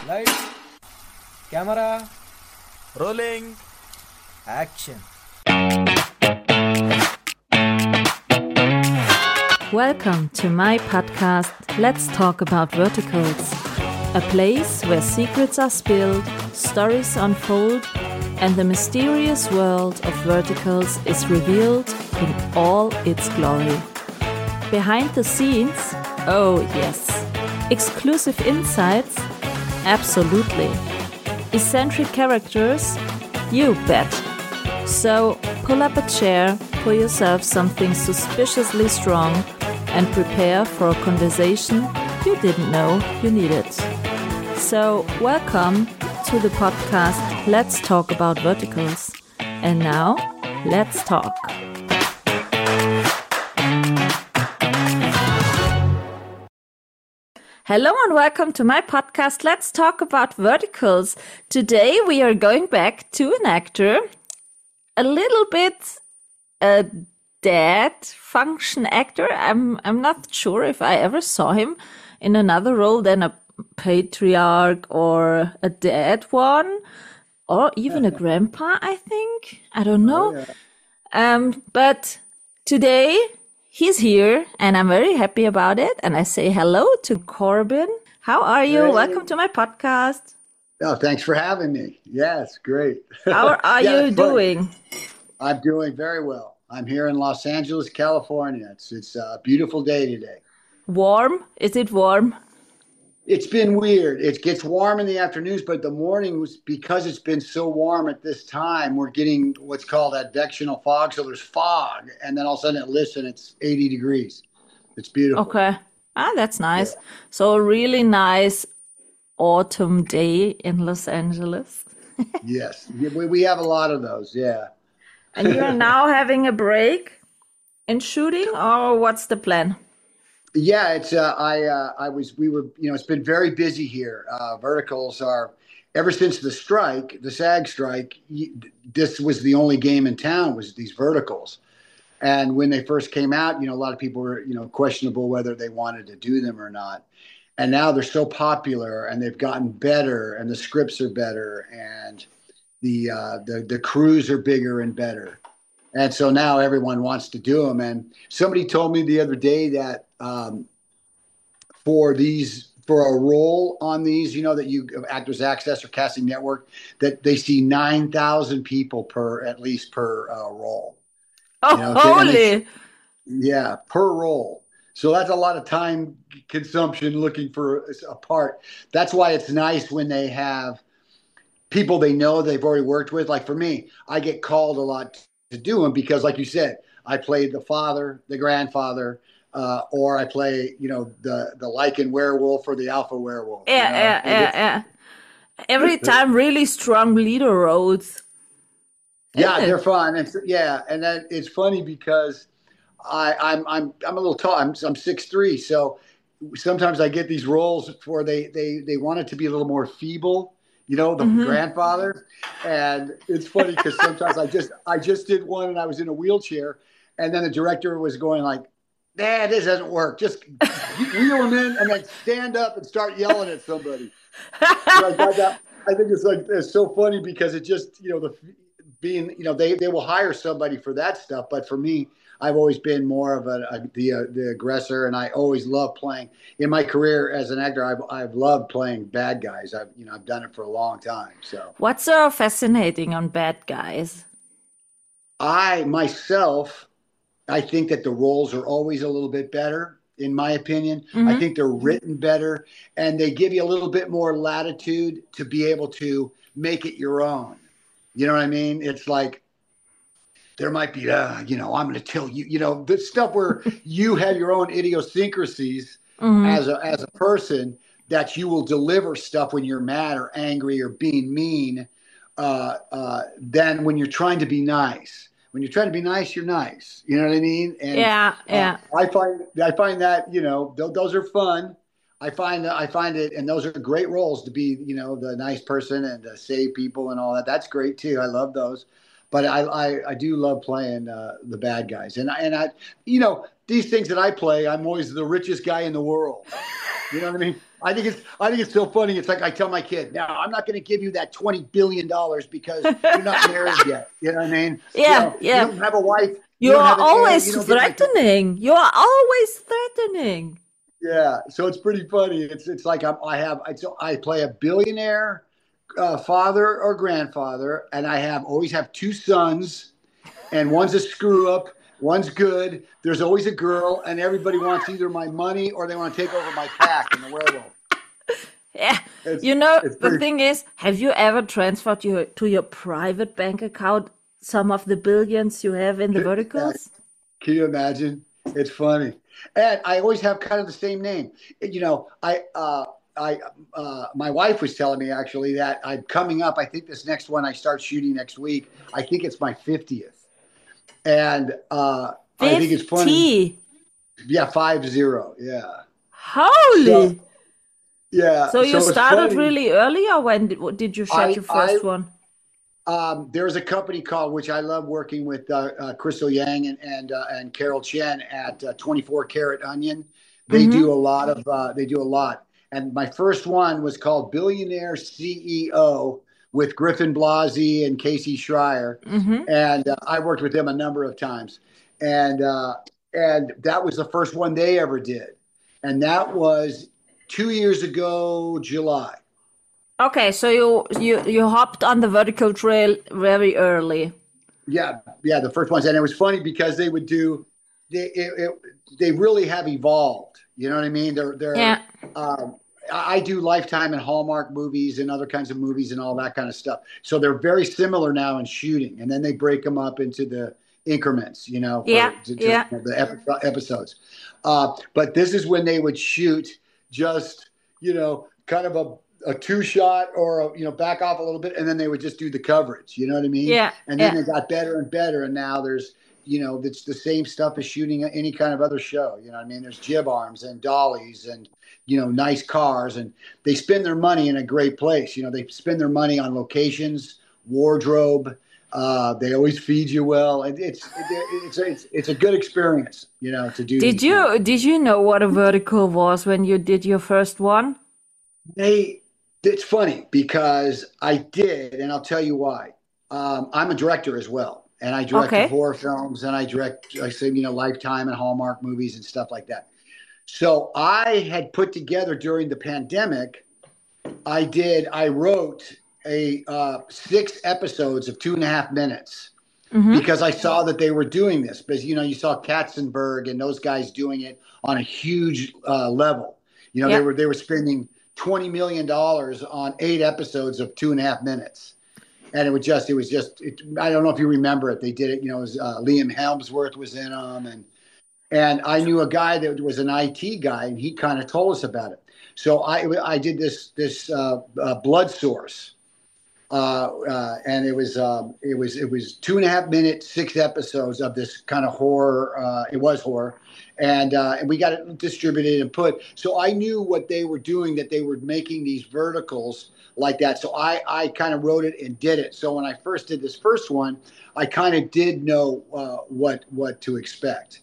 Lights, camera, Rolling. action. Welcome to my podcast, Let's Talk About Verticals, a place where secrets are spilled, stories unfold, and the mysterious world of verticals is revealed in all its glory. Behind the scenes, oh yes. Exclusive insights, absolutely. Eccentric characters, you bet. So pull up a chair, pour yourself something suspiciously strong, and prepare for a conversation you didn't know you needed. So welcome to the podcast Let's Talk About Verticals. And now, let's talk. Hello and welcome to my podcast Let's Talk About Verticals. Today we are going back to an actor, a little bit a dad function actor. I'm not sure if I ever saw him in another role than a patriarch or a dad one, or even a grandpa, I think. I don't know. Oh, yeah. But today he's here and I'm very happy about it. And I say hello to Corbin. How are you? Hey. Welcome to my podcast. Oh, thanks for having me. Yeah, it's great. How are Yeah, you it's fun. doing? I'm doing very well. I'm here in Los Angeles, California. It's a beautiful day today. Warm? Is it warm? It's been weird. It gets warm in the afternoons, but the mornings, because it's been so warm at this time, we're getting what's called advectional fog. So there's fog, and then all of a sudden it lifts and it's 80 degrees. It's beautiful. Okay. Ah, that's nice. Yeah. So a really nice autumn day in Los Angeles. Yes, we have a lot of those. Yeah. And you're now having a break in shooting, or what's the plan? Yeah, it's it's been very busy here. Verticals are, ever since the strike, the SAG strike, this was the only game in town, was these verticals. And when they first came out, a lot of people were, questionable whether they wanted to do them or not. And now they're so popular and they've gotten better and the scripts are better and the crews are bigger and better. And so now everyone wants to do them. And somebody told me the other day that for a role on these, that you Actors Access or Casting Network, that they see 9,000 people at least per role. Oh, holy! Yeah, per role. So that's a lot of time consumption looking for a part. That's why it's nice when they have people they know they've already worked with. Like for me, I get called a lot to do them because, like you said, I played the father, the grandfather, or I play, the Lycan werewolf or the alpha werewolf. Yeah. Every time really strong leader roles. Yeah, Isn't it? they're fun. And then it's funny because I'm a little tall. I'm 6'3", so sometimes I get these roles where they want it to be a little more feeble, the grandfather. And it's funny because sometimes I just did one and I was in a wheelchair, and then the director was going like, "Nah, this doesn't work. Just wheel him in and then stand up and start yelling at somebody." I think it's so funny because it just, they will hire somebody for that stuff. But for me, I've always been more of the aggressor, and I always love playing. In my career as an actor, I've loved playing bad guys. I've done it for a long time. So What's so fascinating on bad guys? I think that the roles are always a little bit better, in my opinion. Mm-hmm. I think they're written better, and they give you a little bit more latitude to be able to make it your own. You know what I mean? It's like there might be, I'm going to tell you, the stuff where you have your own idiosyncrasies as a person, that you will deliver stuff when you're mad or angry or being mean, than when you're trying to be nice. When you're trying to be nice, you're nice. You know what I mean? And Yeah. I find that, those are fun. I find it, and those are great roles to be, the nice person and to save people and all that. That's great too. I love those. But I do love playing the bad guys. And I these things that I play, I'm always the richest guy in the world. You know what I mean? I think it's so funny. It's like I tell my kid, now I'm not going to give you that $20 billion because you're not married yet. You know what I mean? Yeah, You yeah. don't have a wife. You don't are have an heir, always you don't get like threatening. You are always threatening. yeah. So it's pretty funny. It's like I play a billionaire father or grandfather, and always have two sons, and one's a screw up. One's good. There's always a girl, and everybody wants either my money or they want to take over my pack in the werewolf. Yeah. It's, The pretty, thing is, have you ever transferred to your private bank account some of the billions you have in the verticals? Can you imagine? It's funny. And I always have kind of the same name. My wife was telling me actually that I'm coming up. I think this next one I start shooting next week. I think it's my 50th. And I think it's funny. Yeah, 50. Yeah. Holy. Yeah. So you started really early, or when did you shoot your first one? There's a company called, which I love working with Crystal Yang and Carol Chen at 24 Karat Onion. They do a lot. And my first one was called Billionaire CEO with Griffin Blasey and Casey Schreier. And I worked with them a number of times. And that was the first one they ever did. And that was 2 years ago, July. Okay, so you hopped on the vertical trail very early. Yeah, the first ones. And it was funny because they would do, they really have evolved. You know what I mean? I do Lifetime and Hallmark movies and other kinds of movies and all that kind of stuff. So they're very similar now in shooting. And then they break them up into the increments, the episodes. But this is when they would shoot just, kind of a two shot or, back off a little bit. And then they would just do the coverage. You know what I mean? Yeah. And then they got better and better. And now there's, it's the same stuff as shooting any kind of other show. You know what I mean? There's jib arms and dollies and, nice cars, and they spend their money in a great place. They spend their money on locations, wardrobe. They always feed you well. It's a good experience, to do. Did you know what a vertical was when you did your first one? It's funny because I did, and I'll tell you why. I'm a director as well, and I direct horror films, and I direct, Lifetime and Hallmark movies and stuff like that. So I had put together during the pandemic, I wrote 6 episodes of 2.5 minutes because I saw that they were doing this. Because, you saw Katzenberg and those guys doing it on a huge level. They were spending $20 million on 8 episodes of 2.5 minutes. And it was just, I don't know if you remember it. They did it, it was Liam Hemsworth was in them. And I knew a guy that was an IT guy, and he kind of told us about it. So I did this Blood Source, and it was 2.5 minutes, 6 episodes of this kind of horror. It was horror, and we got it distributed and put. So I knew what they were doing, that they were making these verticals like that. So I kind of wrote it and did it. So when I first did this first one, I kind of did know what to expect.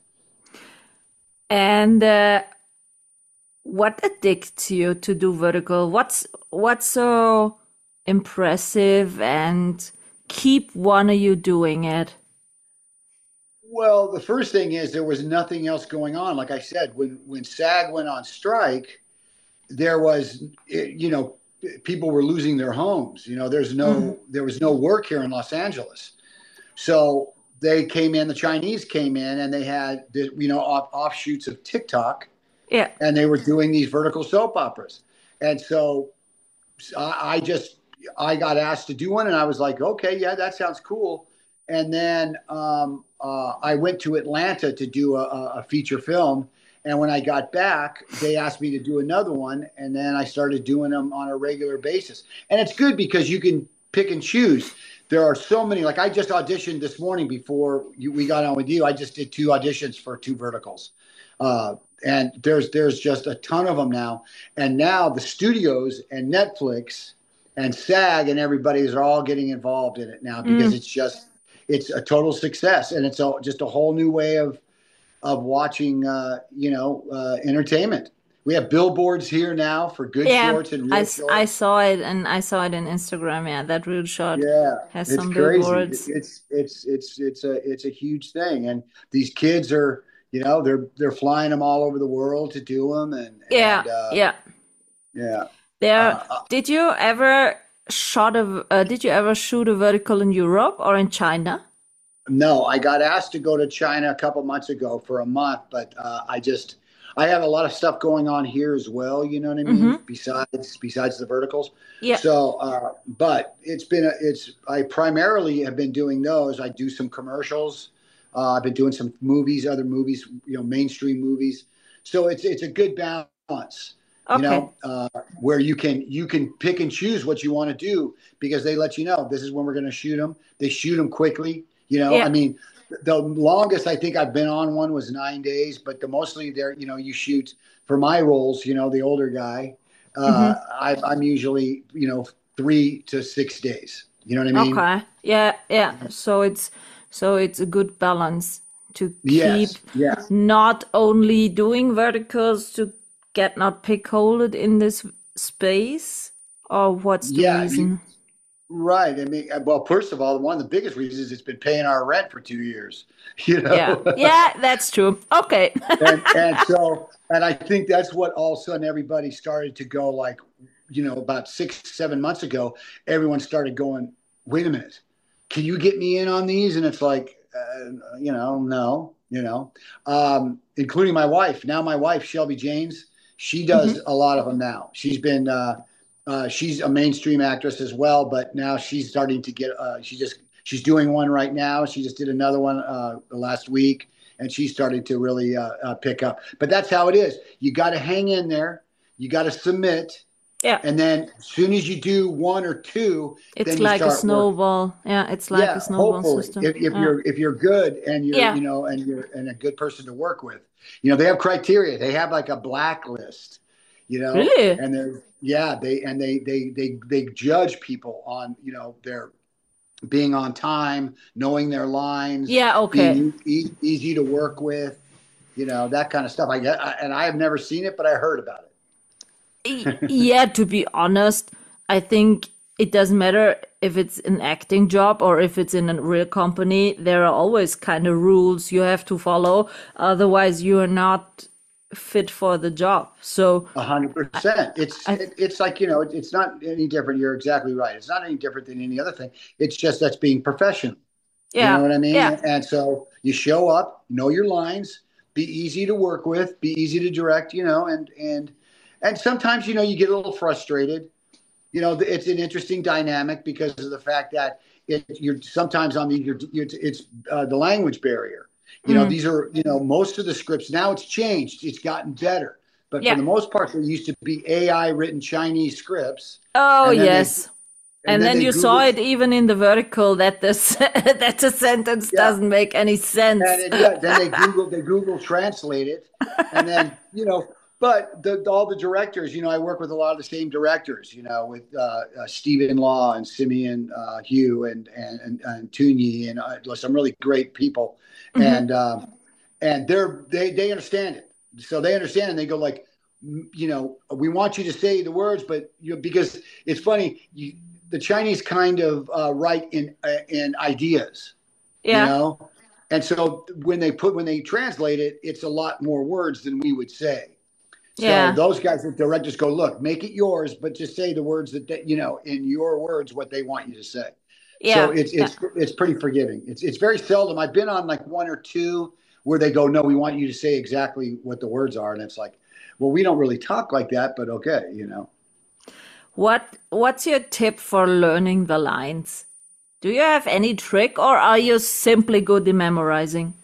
And what addicts you to do vertical? What's so impressive and keep one of you doing it? Well, the first thing is there was nothing else going on. Like I said, when SAG went on strike, there was, people were losing their homes. There was no work here in Los Angeles. So they came in, the Chinese came in, and they had, offshoots of TikTok. Yeah. And they were doing these vertical soap operas. And so I got asked to do one, and I was like, okay, yeah, that sounds cool. And then I went to Atlanta to do a feature film. And when I got back, they asked me to do another one. And then I started doing them on a regular basis. And it's good because you can pick and choose. There are so many, like I just auditioned this morning before we got on with you. I just did 2 auditions for 2 verticals. And there's just a ton of them now. And now the studios and Netflix and SAG and everybody are all getting involved in it now because it's a total success. And it's just a whole new way of watching, entertainment. We have billboards here now for good Yeah, shorts and real I shorts. saw it, and I saw it in Instagram. Yeah, that real shot Yeah, has it's some crazy. billboards. It's a huge thing, and these kids are, they're flying them all over the world to do them, Yeah, yeah. yeah. There, Uh, did you ever shoot a vertical in Europe or in China? no, I got asked to go to China a couple months ago for a month, but I have a lot of stuff going on here as well. You know what I mean? Mm-hmm. Besides the verticals. Yeah. So, but I primarily have been doing those. I do some commercials. I've been doing some movies, other movies, mainstream movies. So it's a good balance, Okay. where you can pick and choose what you want to do because they let you know this is when we're going to shoot them. They shoot them quickly. I Yeah. mean, the longest I think I've been on one was 9 days, but the mostly there, you shoot for my roles, the older guy. Mm-hmm. I'm usually, 3 to 6 days. You know what I mean? Okay. Yeah, yeah. So it's a good balance to keep Yes. Yeah. not only doing verticals to get not pickholded in this space, or what's the Yeah. reason? Right. I mean, well, first of all, one of the biggest reasons it's been paying our rent for 2 years, you Yeah. know? Yeah, that's true. Okay. And I think that's what all of a sudden everybody started to go like, about 6, 7 months ago, everyone started going, wait a minute, can you get me in on these? And it's like, no, including my wife. Now my wife, Shelby James, she does Hmm. a lot of them now. She's a mainstream actress as well, but now she's starting to get, she's doing one right now. She just did another one last week, and she's starting to really pick up. But that's how it is. You got to hang in there. You got to submit. Yeah. And then as soon as you do one or two, It's then you like a start working. snowball. Yeah, it's like Yeah, a snowball hopefully, system. if Yeah. you're good and Yeah. you're a good person to work with, they have criteria. They have like a blacklist, Really? and they judge people on their being on time, knowing their lines, Yeah, okay. being easy to work with, that kind of stuff. And I have never seen it, but I heard about it. Yeah, to be honest, I think it doesn't matter if it's an acting job or if it's in a real company. There are always kind of rules you have to follow. Otherwise, you are not fit for the job. So, 100%. It's like, it's not any different. You're exactly right. It's not any different than any other thing. It's just that's being professional. You yeah, know what I mean? yeah, And so you show up, know your lines, be easy to work with, be easy to direct, and sometimes, you get a little frustrated. It's an interesting dynamic because of the fact that you're sometimes it's the language barrier. These are, most of the scripts now it's changed. It's gotten better. But for yeah. the most part, there used to be AI written Chinese scripts. Oh, And then yes. And then they you saw Googled, it even in the vertical that that the sentence yeah. doesn't make any sense. Then they Google translate it, and then But all the directors, I work with a lot of the same directors, with Stephen Law and Simeon Hugh and Tunyi and some really great people, Mm-hmm. and they understand it, so they understand and they go like, we want you to say the words, but because it's funny, the Chinese kind of write in ideas, Yeah, and so when they translate it, it's a lot more words than we would say. So yeah, those guys, the directors go, look, make it yours, but just say the words that in your words, what they want you to say. So yeah. it's pretty forgiving. It's very seldom. I've been on like one or two where they go, no, we want you to say exactly what the words are. And it's like, well, we don't really talk like that, but okay, What's your tip for learning the lines? Do you have any trick, or are you simply good in memorizing?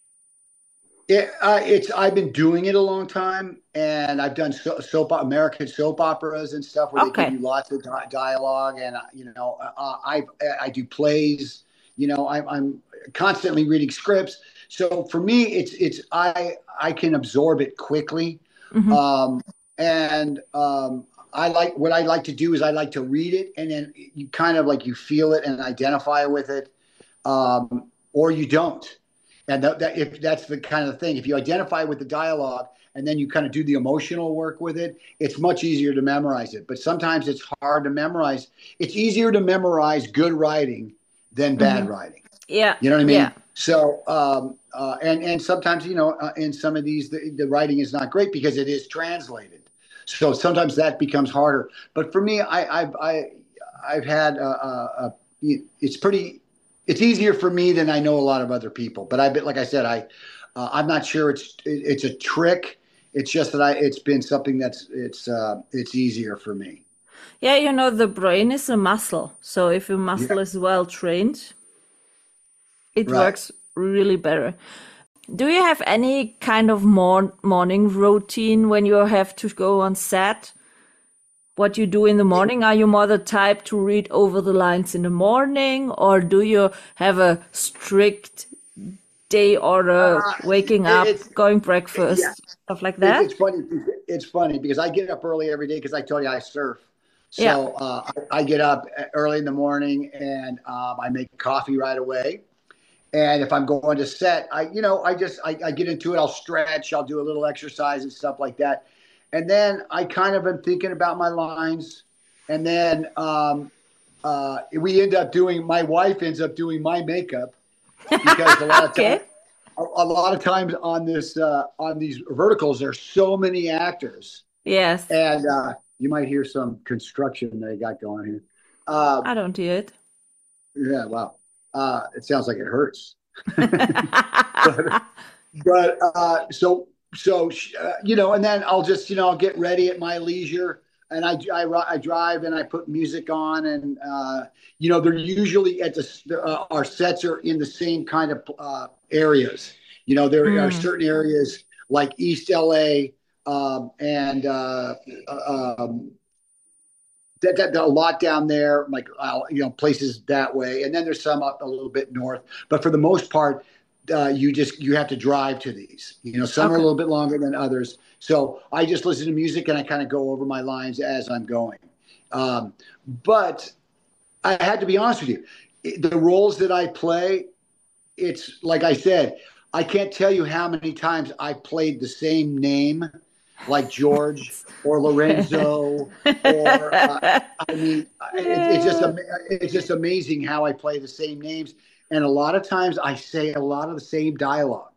I've been doing it a long time, and I've done American soap operas and stuff where they Okay. give you lots of dialogue, and I do plays. I'm constantly reading scripts, so for me, I can absorb it quickly, Hmm. and what I like to do is I like to read it, and then you kind of like you feel it and identify with it, or you don't. And if that's the kind of thing, if you identify with the dialogue and then you kind of do the emotional work with it, it's much easier to memorize it. But sometimes it's hard to memorize. It's easier to memorize good writing than bad writing. Yeah. You know what I mean? Yeah. So, and sometimes, in some of these, the writing is not great because it is translated. So sometimes that becomes harder. But for me, I've had it's easier for me than I know a lot of other people. But like I said, I'm not sure it's a trick. It's just that it's been something it's easier for me. Yeah, the brain is a muscle. So if your muscle is well trained, it works really better. Do you have any kind of morning routine when you have to go on set? What you do in the morning? Are you more the type to read over the lines in the morning, or do you have a strict day order, waking up, going breakfast, stuff like that? It's funny because I get up early every day because I told you I surf. So I get up early in the morning and I make coffee right away. And if I'm going to set, I get into it. I'll stretch. I'll do a little exercise and stuff like that. And then I kind of am thinking about my lines. And then my wife ends up doing my makeup because a lot of times on these verticals, there's so many actors. Yes. And you might hear some construction they got going here. I don't hear it. Yeah, wow. It sounds like it hurts. And then I'll just, I'll get ready at my leisure, and I drive and I put music on, and they're usually at our sets are in the same kind of areas. There are certain areas like East LA and that a lot down there, like places that way, and then there's some up a little bit north. But for the most part, you have to drive to these. Some are a little bit longer than others. So I just listen to music and I kind of go over my lines as I'm going. But I had to be honest with you, the roles that I play, it's like I said, I can't tell you how many times I played the same name, like George or Lorenzo, or it's just amazing how I play the same names, and a lot of times I say a lot of the same dialogue.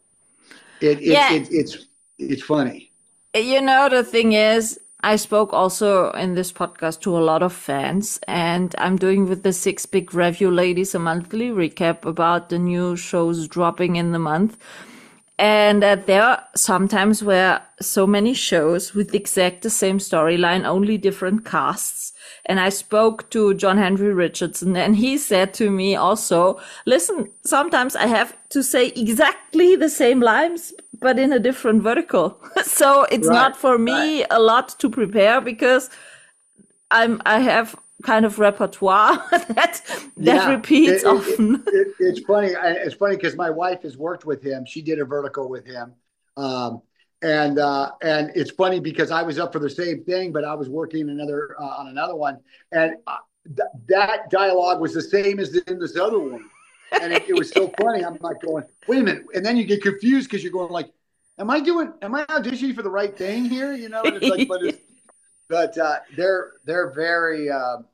It's funny. The thing is, I spoke also in this podcast to a lot of fans, and I'm doing with the Six Big Review Ladies a monthly recap about the new shows dropping in the month. And there are sometimes where so many shows with exact the same storyline, only different casts. And I spoke to John Henry Richardson, and he said to me also, listen, sometimes I have to say exactly the same lines, but in a different vertical. So it's not for me a lot to prepare because I have kind of repertoire that repeats often. It's funny. It's funny because my wife has worked with him. She did a vertical with him. And it's funny because I was up for the same thing, but I was working on another one. And that dialogue was the same as in this other one. And it was so funny. I'm like going, wait a minute. And then you get confused because you're going like, am I auditioning for the right thing here? And it's like, but they're very,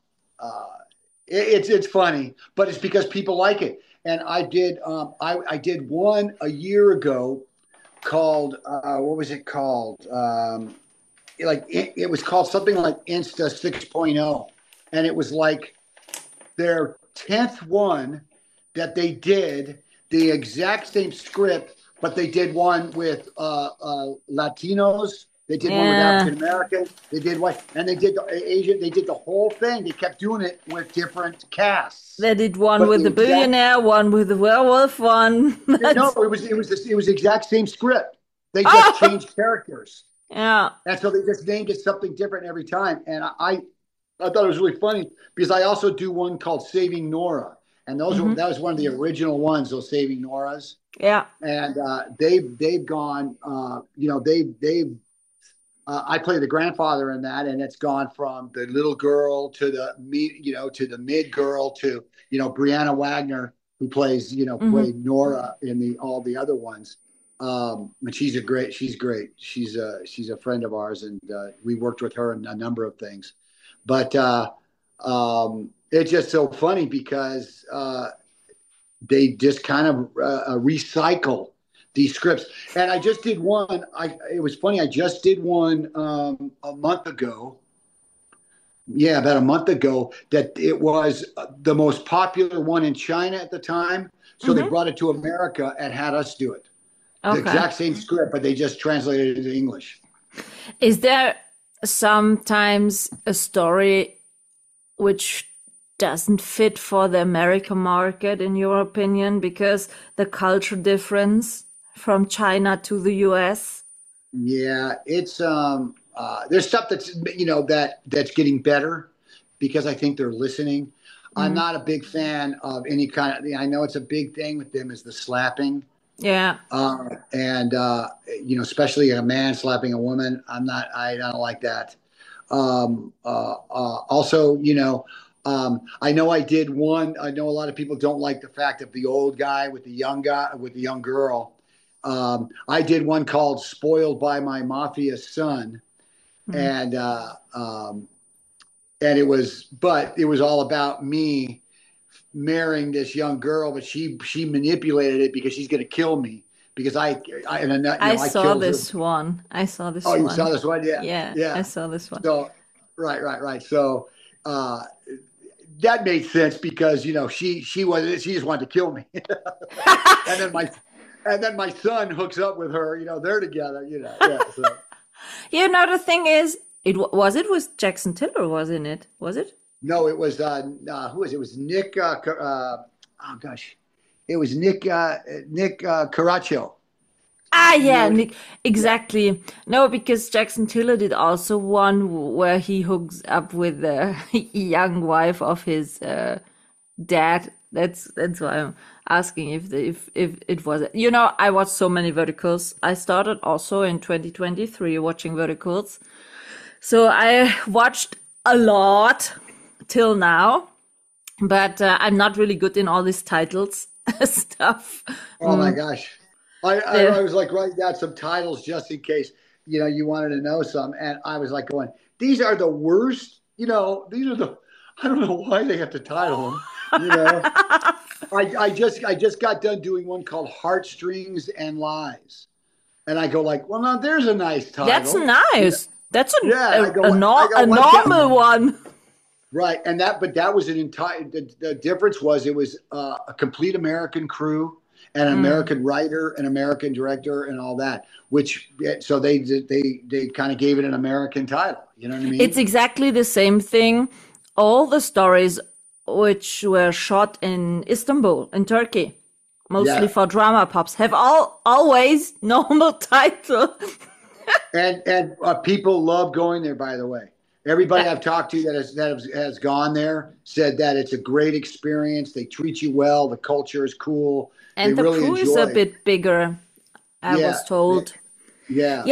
it's funny, but it's because people like it. And I did one a year ago called, what was it called? It was called something like Insta 6.0. And it was like their 10th one that they did the exact same script, but they did one with Latinos. They did one with African Americans. They did and they did the Asian. They did the whole thing. They kept doing it with different casts. They did one with the billionaire, one with the werewolf, one. No, it was the exact same script. They just changed characters. Yeah, and so they just named it something different every time. And I thought it was really funny because I also do one called Saving Nora, and that was one of the original ones. Those Saving Noras. Yeah, and they've gone. I play the grandfather in that, and it's gone from the little girl to the mid girl to Brianna Wagner, who plays played Nora in all the other ones. And she's great. She's a friend of ours, and we worked with her on a number of things. But it's just so funny because they just kind of recycle these scripts. And I just did one. It was funny. I just did one a month ago. Yeah, about a month ago. That it was the most popular one in China at the time. So they brought it to America and had us do it. The exact same script, but they just translated it into English. Is there sometimes a story which doesn't fit for the American market, in your opinion, because the culture difference from China to the US? Yeah, it's there's stuff that's that's getting better because I think they're listening. I'm not a big fan of any kind of. I know it's a big thing with them is the slapping. Yeah. And especially a man slapping a woman. I don't like that. Also, I know I did one. I know a lot of people don't like the fact of the old guy with the young girl. I did one called "Spoiled by My Mafia Son," and it was all about me marrying this young girl, but she manipulated it because she's going to kill me because I saw this one. I saw this one. Oh, you saw this one? Yeah. Yeah. I saw this one. So, right. So, that made sense because, she just wanted to kill me. and then my son hooks up with her, they're together, yeah. So. The thing is, it was Jackson Tiller, wasn't it? Was it? No, it was who was it? It was Nick. It was Nick Caraccio. Yeah, Nick. Exactly. No, because Jackson Tiller did also one where he hooks up with the young wife of his dad. That's why I'm asking if it was. I watched so many verticals. I started also in 2023 watching verticals, so I watched a lot till now, but I'm not really good in all these titles stuff. Oh my gosh. I was like writing down some titles just in case, you wanted to know some. And I was like going, these are the worst, I don't know why they have to title them, I just got done doing one called Heartstrings and Lies. And I go like, well, now there's a nice title. That's nice. That's a normal one. Right, but that was an entire. The difference was it was a complete American crew, an American writer, an American director, and all that. So they kind of gave it an American title. You know what I mean? It's exactly the same thing. All the stories which were shot in Istanbul, in Turkey, mostly for drama pops, have always normal title. and people love going there. By the way. Everybody I've talked to that has gone there said that it's a great experience. They treat you well. The culture is cool. And the crew is a bit bigger, I was told. Yeah.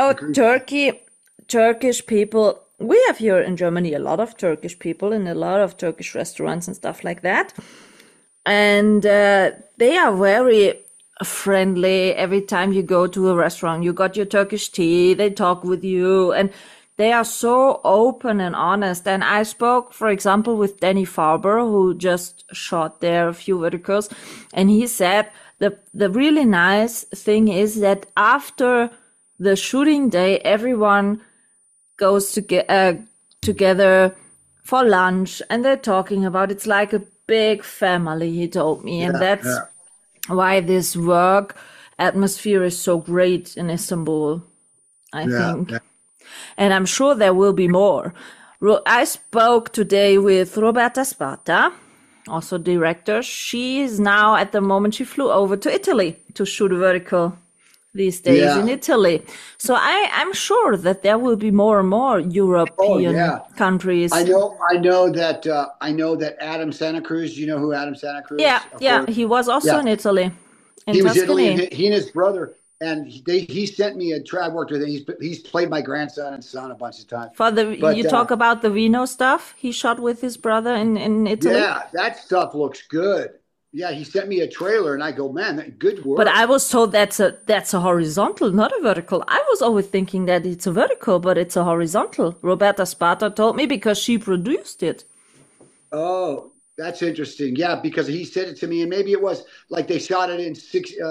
Turkish people. We have here in Germany a lot of Turkish people in a lot of Turkish restaurants and stuff like that. And they are very friendly. Every time you go to a restaurant, you got your Turkish tea. They talk with you and they are so open and honest. And I spoke, for example, with Danny Farber, who just shot there a few verticals. And he said the really nice thing is that after the shooting day, everyone goes together for lunch. And they're talking about it's like a big family, he told me. And that's why this work atmosphere is so great in Istanbul, I think. Yeah. And I'm sure there will be more. I spoke today with Roberta Sparta, also director. She is now, at the moment, she flew over to Italy to shoot a vertical these days in Italy. So I'm sure that there will be more and more European countries. I know that Adam Santa Cruz. Do you know who Adam Santa Cruz is? Yeah. He was also in Italy. He was in Italy. He and his brother. And he sent me I worked with him. He's played my grandson and son a bunch of times. You talk about the Vino stuff he shot with his brother in Italy? Yeah, that stuff looks good. yeah, he sent me a trailer, and I go, man, good work. But I was told that's a horizontal, not a vertical. I was always thinking that it's a vertical, but it's a horizontal. Roberta Sparta told me because she produced it. Oh, that's interesting. Yeah, because he said it to me, and maybe it was like they shot it in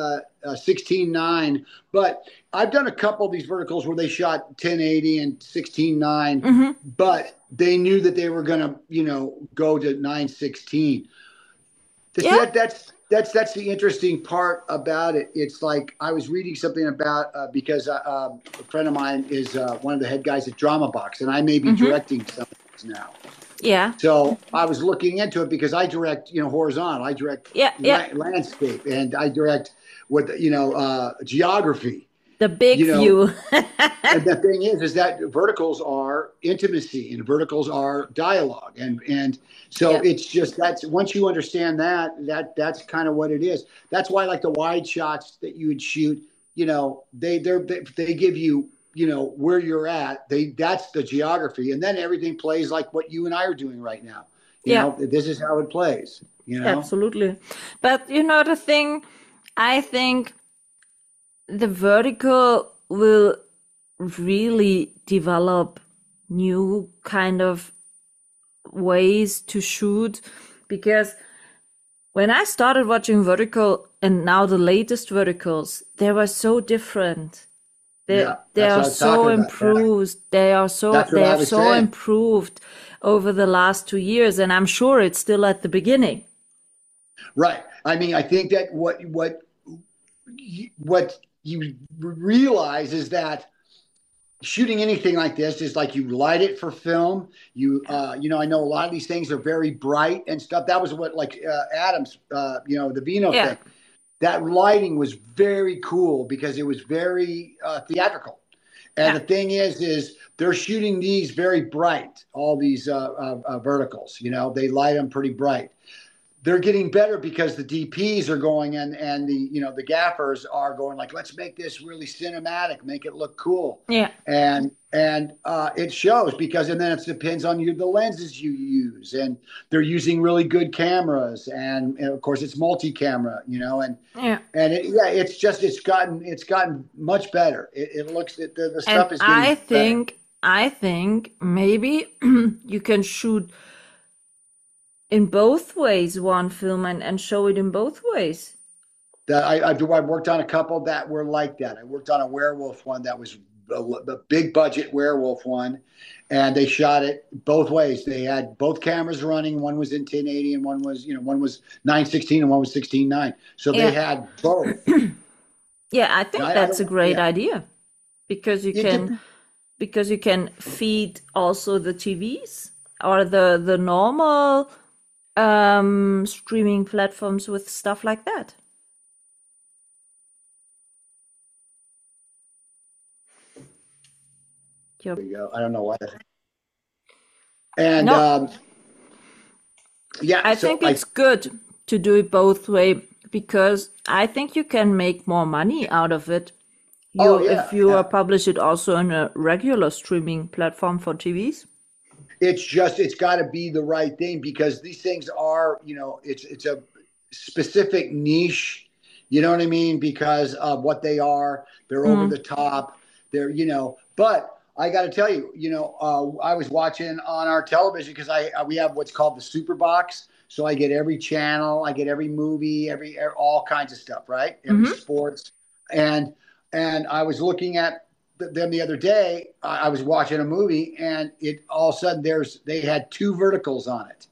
16:9. But I've done a couple of these verticals where they shot 1080 and 16:9, but they knew that they were going to, go to 9:16. Yeah. That's the interesting part about it. It's like I was reading something about because a friend of mine is one of the head guys at Drama Box, and I may be directing some of these now. Yeah. So I was looking into it because I direct, horizontal. I direct landscape, and I direct with geography. The big view. And the thing is that verticals are intimacy and verticals are dialogue, and so it's just that's once you understand that's kind of what it is. That's why like the wide shots that you would shoot, they give you where you're at. That's the geography, and then everything plays like what you and I are doing right now. You know, this is how it plays. Absolutely. But the thing, I think the vertical will really develop new kind of ways to shoot, because when I started watching vertical and now the latest verticals, they were so different. They are so improved. They are so improved over the last 2 years, and I'm sure it's still at the beginning. Right. I mean, I think that what you realize is that shooting anything like this is like you light it for film. I know a lot of these things are very bright and stuff. That was what Adams, the Vino thing. That lighting was very cool because it was very theatrical. And the thing is they're shooting these very bright, all these verticals, they light them pretty bright. They're getting better because the DPs are going and the gaffers are going like, let's make this really cinematic, make it look cool. Yeah. And it shows because, and then it depends on the lenses you use, and they're using really good cameras, and of course it's multi-camera, it's gotten much better. It looks the stuff is getting better. I think maybe you can shoot in both ways one film and show it in both ways. I worked on a couple that were like that. I worked on a werewolf one that was the big budget werewolf one, and they shot it both ways. They had both cameras running. One was in 1080 and one was 9:16 and one was 16:9. So they had both. I think that's a great idea because you can feed also the TVs or the normal streaming platforms with stuff like that. There you go. I don't know why. And I think it's good to do it both way because I think you can make more money out of it. If you publish it also on a regular streaming platform for TVs. It's got to be the right thing because these things are, it's a specific niche, you know what I mean? Because of what they are, they're over the top, they're, but I got to tell you, I was watching on our television because we have what's called the Super Box. So I get every channel, I get every movie, all kinds of stuff, right? Every sports. And I was looking at them the other day. I was watching a movie, and it all of a sudden they had 2 verticals on it,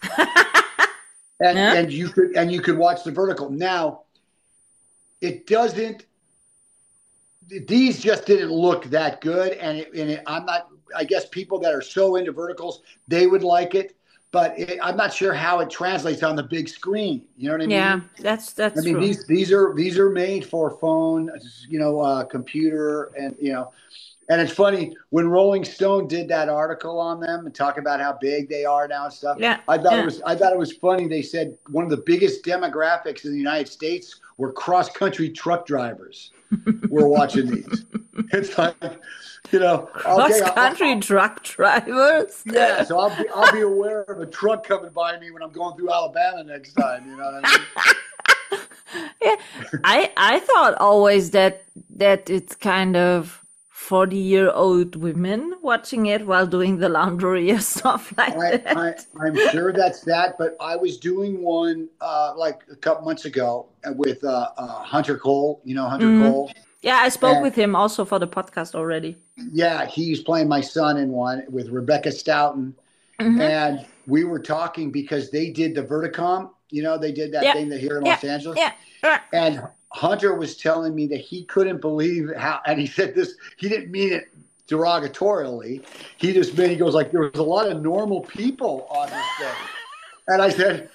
and you could watch the vertical. Now, it doesn't. These just didn't look that good, and I'm not. I guess people that are so into verticals, they would like it, but I'm not sure how it translates on the big screen. You know what I mean? Yeah, that's. I mean, true. These are made for phone, computer, and And it's funny when Rolling Stone did that article on them and talk about how big they are now and stuff. Yeah, I thought yeah. it was funny. They said one of the biggest demographics in the United States were cross country truck drivers. We're watching these. It's like, Cross-country truck drivers. Yeah, so I'll be aware of a truck coming by me when I'm going through Alabama next time. You know what I mean? Yeah, I thought always that it's kind of 40-year-old women watching it while doing the laundry or stuff like that. I'm sure that's that, but I was doing one like a couple months ago with Hunter Cole. You know Hunter Cole? Yeah, I spoke with him also for the podcast already. Yeah, he's playing my son in one with Rebecca Stoughton. And we were talking because they did the Verticom. You know, they did that thing here in Los Angeles. Yeah. And Hunter was telling me that he couldn't believe how, and he said this, he didn't mean it derogatorily. He just meant, he goes like, there was a lot of normal people on this thing. And I said,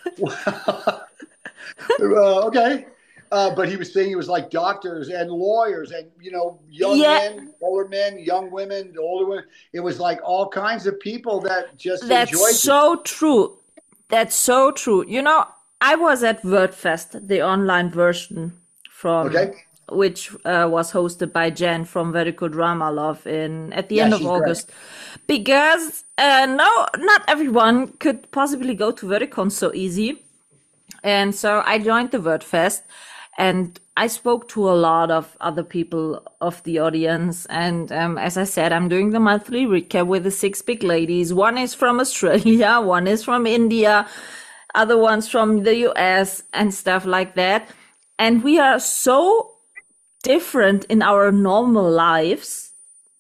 well, okay. But he was saying it was like doctors and lawyers and, young men, older men, young women, older women. It was like all kinds of people that just enjoyed it. That's so true. That's so true. I was at WordFest, the online version which was hosted by Jen from Vertical Drama Love at the end of August. Great. Because not everyone could possibly go to Verticon so easy. And so I joined the WordFest. And I spoke to a lot of other people of the audience. And as I said, I'm doing the monthly recap with the 6 big ladies. One is from Australia, one is from India, other ones from the US and stuff like that. And we are so different in our normal lives,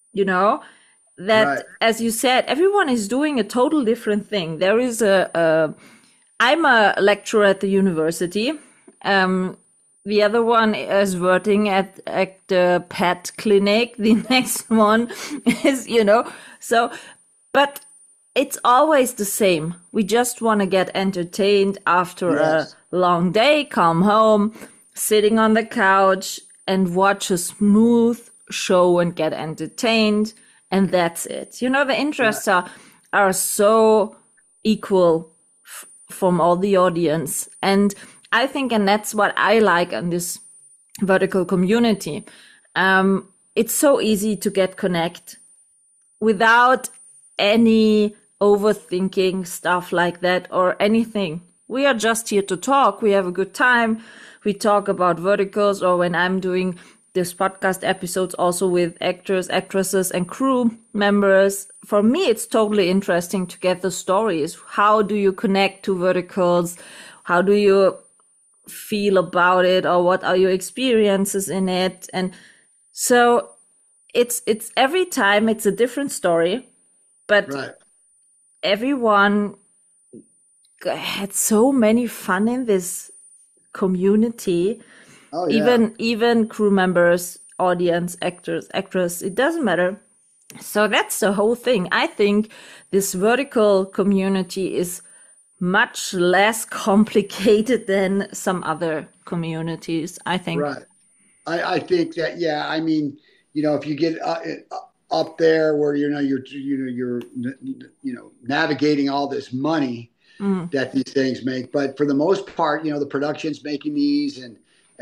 that, as you said, everyone is doing a total different thing. There is I'm a lecturer at the university. The other one is working at the pet clinic. The next one is, but it's always the same. We just want to get entertained after a long day, come home, sitting on the couch and watch a smooth show and get entertained. And that's it. The interests are so equal from all the audience. And I think, and that's what I like in this vertical community. It's so easy to get connect without any overthinking stuff like that or anything. We are just here to talk. We have a good time. We talk about verticals, or when I'm doing this podcast episodes also with actors, actresses, and crew members. For me, it's totally interesting to get the stories. How do you connect to verticals? How do you feel about it, or what are your experiences in it? And so it's every time it's a different story, but everyone had so many fun in this community. Even crew members, audience, actors, actress, it doesn't matter. So that's the whole thing. I think this vertical community is much less complicated than some other communities, I think. Right. I think that, I mean, if you get up there where, you're navigating all this money that these things make. But for the most part, the production's making these and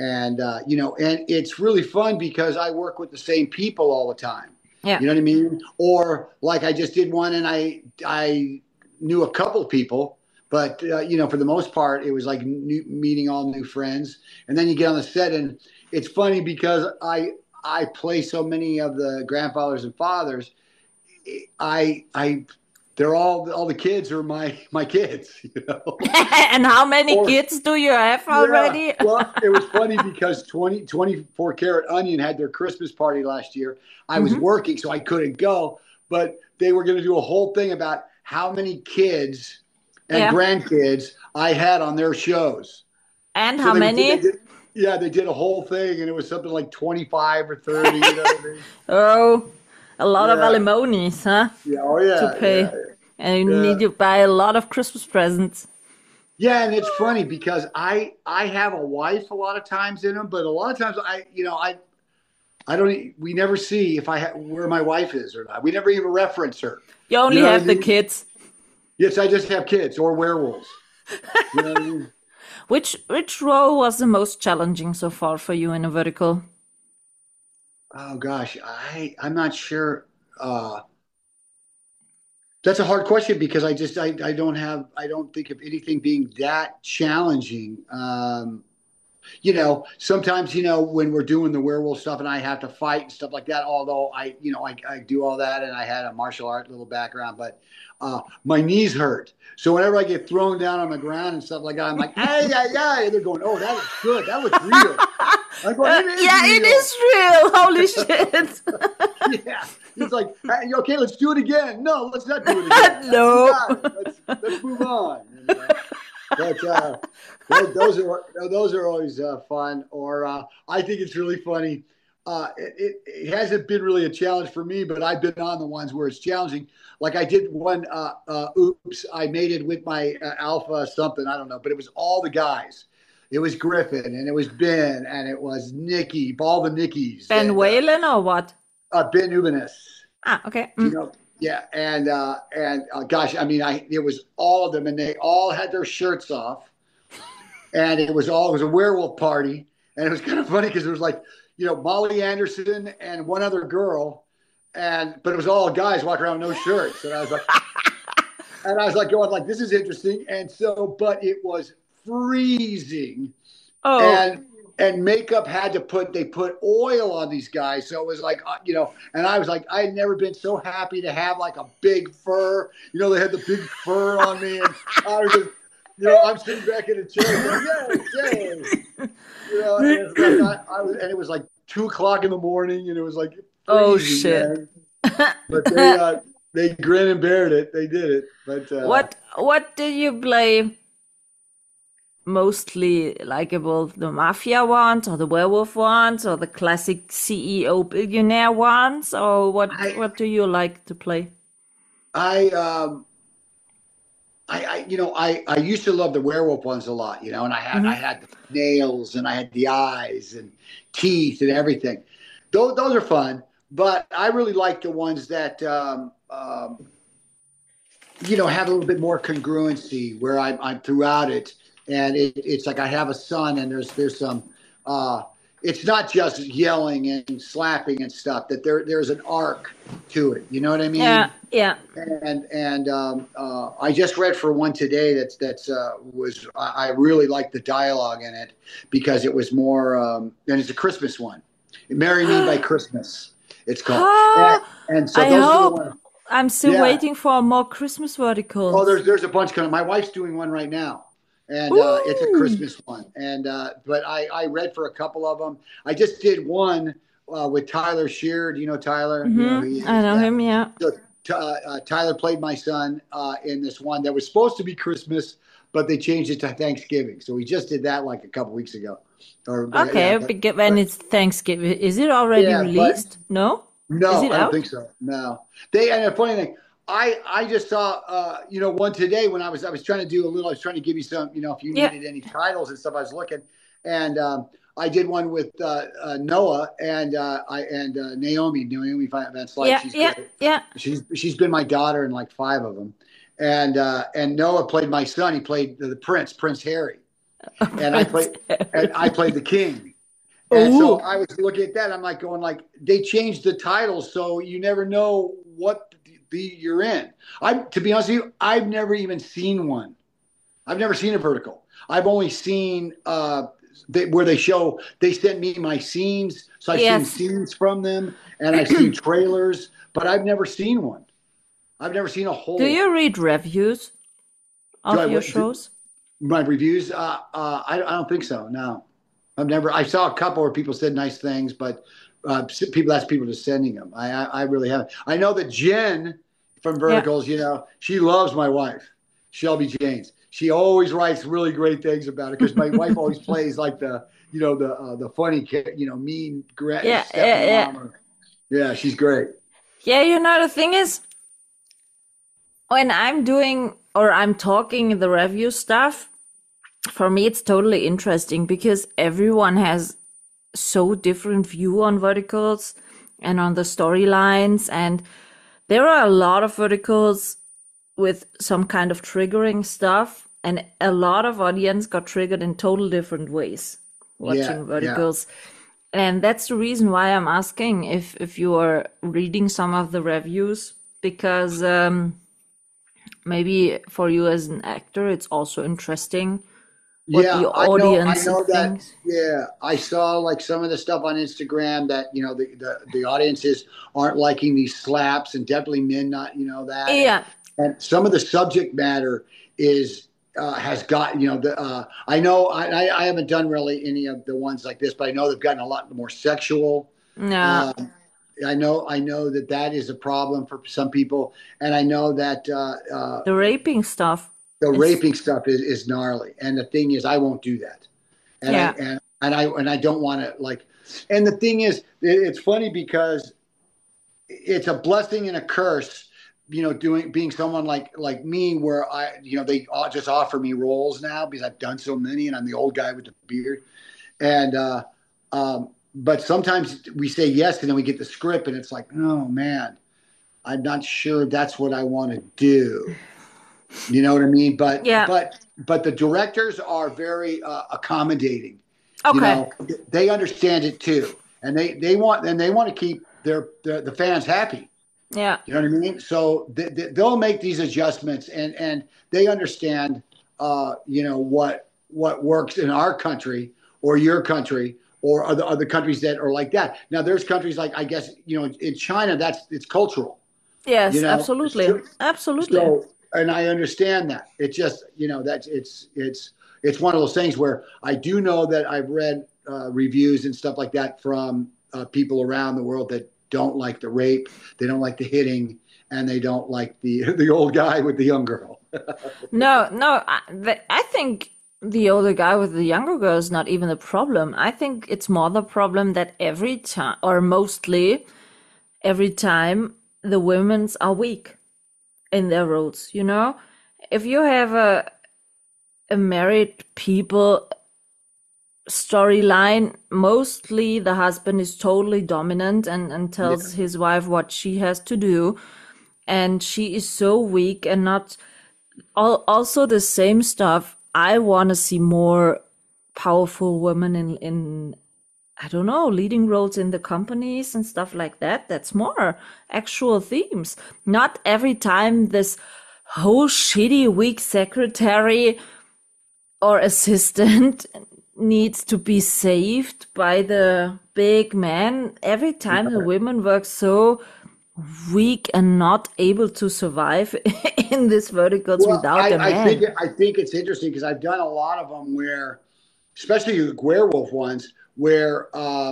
it's really fun because I work with the same people all the time. Yeah. You know what I mean? Or like I just did one and I knew a couple of people, but, for the most part, it was like meeting all new friends. And then you get on the set and it's funny because I play so many of the grandfathers and fathers. They're all the kids are my kids, And how many kids do you have already? Yeah. Well, it was funny because 24 Karat Onion had their Christmas party last year. I was working, so I couldn't go, but they were going to do a whole thing about how many kids and grandkids I had on their shows. And so how many? They did a whole thing, and it was something like 25 or 30. You know what I mean? Oh, a lot of alimonies, huh? Yeah, to pay. Yeah. And you need to buy a lot of Christmas presents. Yeah, and it's funny because I have a wife a lot of times in them, but a lot of times I don't. We never see if where my wife is or not. We never even reference her. You only You know have what I the mean? kids. Yes, I just have kids or werewolves. You know what I mean? Which role was the most challenging so far for you in a vertical? Oh gosh, I'm not sure. That's a hard question because I don't think of anything being that challenging. Sometimes, when we're doing the werewolf stuff and I have to fight and stuff like that, although I do all that and I had a martial art little background, but my knees hurt. So whenever I get thrown down on the ground and stuff like that, I'm like, ay, ay, ay. And they're going, oh, that looks good. That looks real. I'm going, It is real. Holy shit. Yeah. It's like, hey, okay, let's do it again. No, let's not do it again. No. Let's move on. But those are always fun. Or I think it's really funny. It hasn't been really a challenge for me, but I've been on the ones where it's challenging. Like I did one, oops, I made it with my alpha something, I don't know, but it was all the guys. It was Griffin, and it was Ben, and it was Nikki, all the Nickies. Ben Whalen or what? Ben Ubanus. Okay. Yeah, and gosh, I mean, it was all of them, and they all had their shirts off, and it was a werewolf party, and it was kind of funny because it was like, Molly Anderson and one other girl, but it was all guys walking around with no shirts, and I was like going like, this is interesting, and so, but it was freezing, and makeup they put oil on these guys. So it was like, and I was like, I had never been so happy to have like a big fur. They had the big fur on me. And I was just, I'm sitting back in a chair going, yay. And it was like 2:00 in the morning and it was like, oh freezing, shit. Man. But they grin and bared it. They did it. But what did you play? Mostly likable, the mafia ones or the werewolf ones or the classic CEO billionaire ones, or what do you like to play? I used to love the werewolf ones a lot, and I had the nails and I had the eyes and teeth and everything. Those are fun, but I really like the ones that have a little bit more congruency where I'm throughout it. And it's like I have a son, and there's some. It's not just yelling and slapping and stuff. That there's an arc to it. You know what I mean? Yeah. And I just read for one today I really liked the dialogue in it because it was more. And it's a Christmas one. "Marry Me by Christmas." It's called. And so I those hope. are the ones. I'm still waiting for more Christmas verticals. Oh, there's a bunch coming. My wife's doing one right now. And it's a Christmas one. And but I read for a couple of them. I just did one with Tyler Sheard. You know Tyler? Mm-hmm. I know him, yeah. So, Tyler played my son in this one that was supposed to be Christmas, but they changed it to Thanksgiving. So we just did that like a couple weeks ago. When it's Thanksgiving. Is it already released? No? No, Is it I don't out? think so. No. And a funny thing, I just saw, one today when I was trying to do I was trying to give you some, if you needed any titles and stuff, I was looking, and I did one with Noah and Naomi Van Slyke. She's great. Yeah. She's been my daughter in like 5 of them, and Noah played my son. He played the Prince Harry, and I played the king. And so I was looking at that. I'm like going like they changed the titles, so you never know what you're in. To be honest with you, I've never even seen one. I've never seen a vertical. I've only seen where they sent me my scenes, so I've seen scenes from them, and I've seen trailers, but I've never seen one. I've never seen a whole. Do you read reviews of your shows? My reviews? I don't think so. No, I saw a couple where people said nice things, but people just sending them. I really haven't. I know that Jen from Verticals, she loves my wife, Shelby James. She always writes really great things about it because my wife always plays like the funny kid, mean mom. Yeah, she's great. Yeah, the thing is, when I'm doing or I'm talking the review stuff, for me it's totally interesting because everyone has so different view on verticals and on the storylines. And there are a lot of verticals with some kind of triggering stuff, and a lot of audience got triggered in total different ways watching verticals. And that's the reason why I'm asking if you are reading some of the reviews, because maybe for you as an actor, it's also interesting what the audience I know that. thinks. Yeah, I saw like some of the stuff on Instagram that the audiences aren't liking these slaps, and definitely men not that. Yeah. And some of the subject matter is has got I know I haven't done really any of the ones like this, but I know they've gotten a lot more sexual. Yeah. I know that is a problem for some people, and I know that The raping stuff. the raping stuff is gnarly. And the thing is, I won't do that. And Yeah. I don't want to like. And the thing is, it's funny because it's a blessing and a curse, being someone like me, where they all just offer me roles now because I've done so many, and I'm the old guy with the beard. And but sometimes we say yes, and then we get the script, and it's like, oh man, I'm not sure that's what I want to do. You know what I mean? But but the directors are very accommodating. Okay. They understand it too, and they want to keep the fans happy. Yeah. You know what I mean? So they'll make these adjustments, and they understand what works in our country or your country or other countries that are like that. Now there's countries like, I guess, in China, it's cultural. Yes, absolutely. Absolutely. So, and I understand that. It's just, it's one of those things where I do know that I've read reviews and stuff like that from people around the world that don't like the rape, they don't like the hitting, and they don't like the old guy with the young girl. No, I think the older guy with the younger girl is not even the problem. I think it's more the problem that every time, or mostly every time, the women's are weak in their roles. If you have a married people storyline, mostly the husband is totally dominant and tells his wife what she has to do, and she is so weak and not. Also the same stuff. I want to see more powerful women in I don't know, leading roles in the companies and stuff like that. That's more actual themes. Not every time this whole shitty weak secretary or assistant needs to be saved by the big man. Every time the women work so weak and not able to survive in these verticals without a man. I think it's interesting because I've done a lot of them where, especially the werewolf ones, where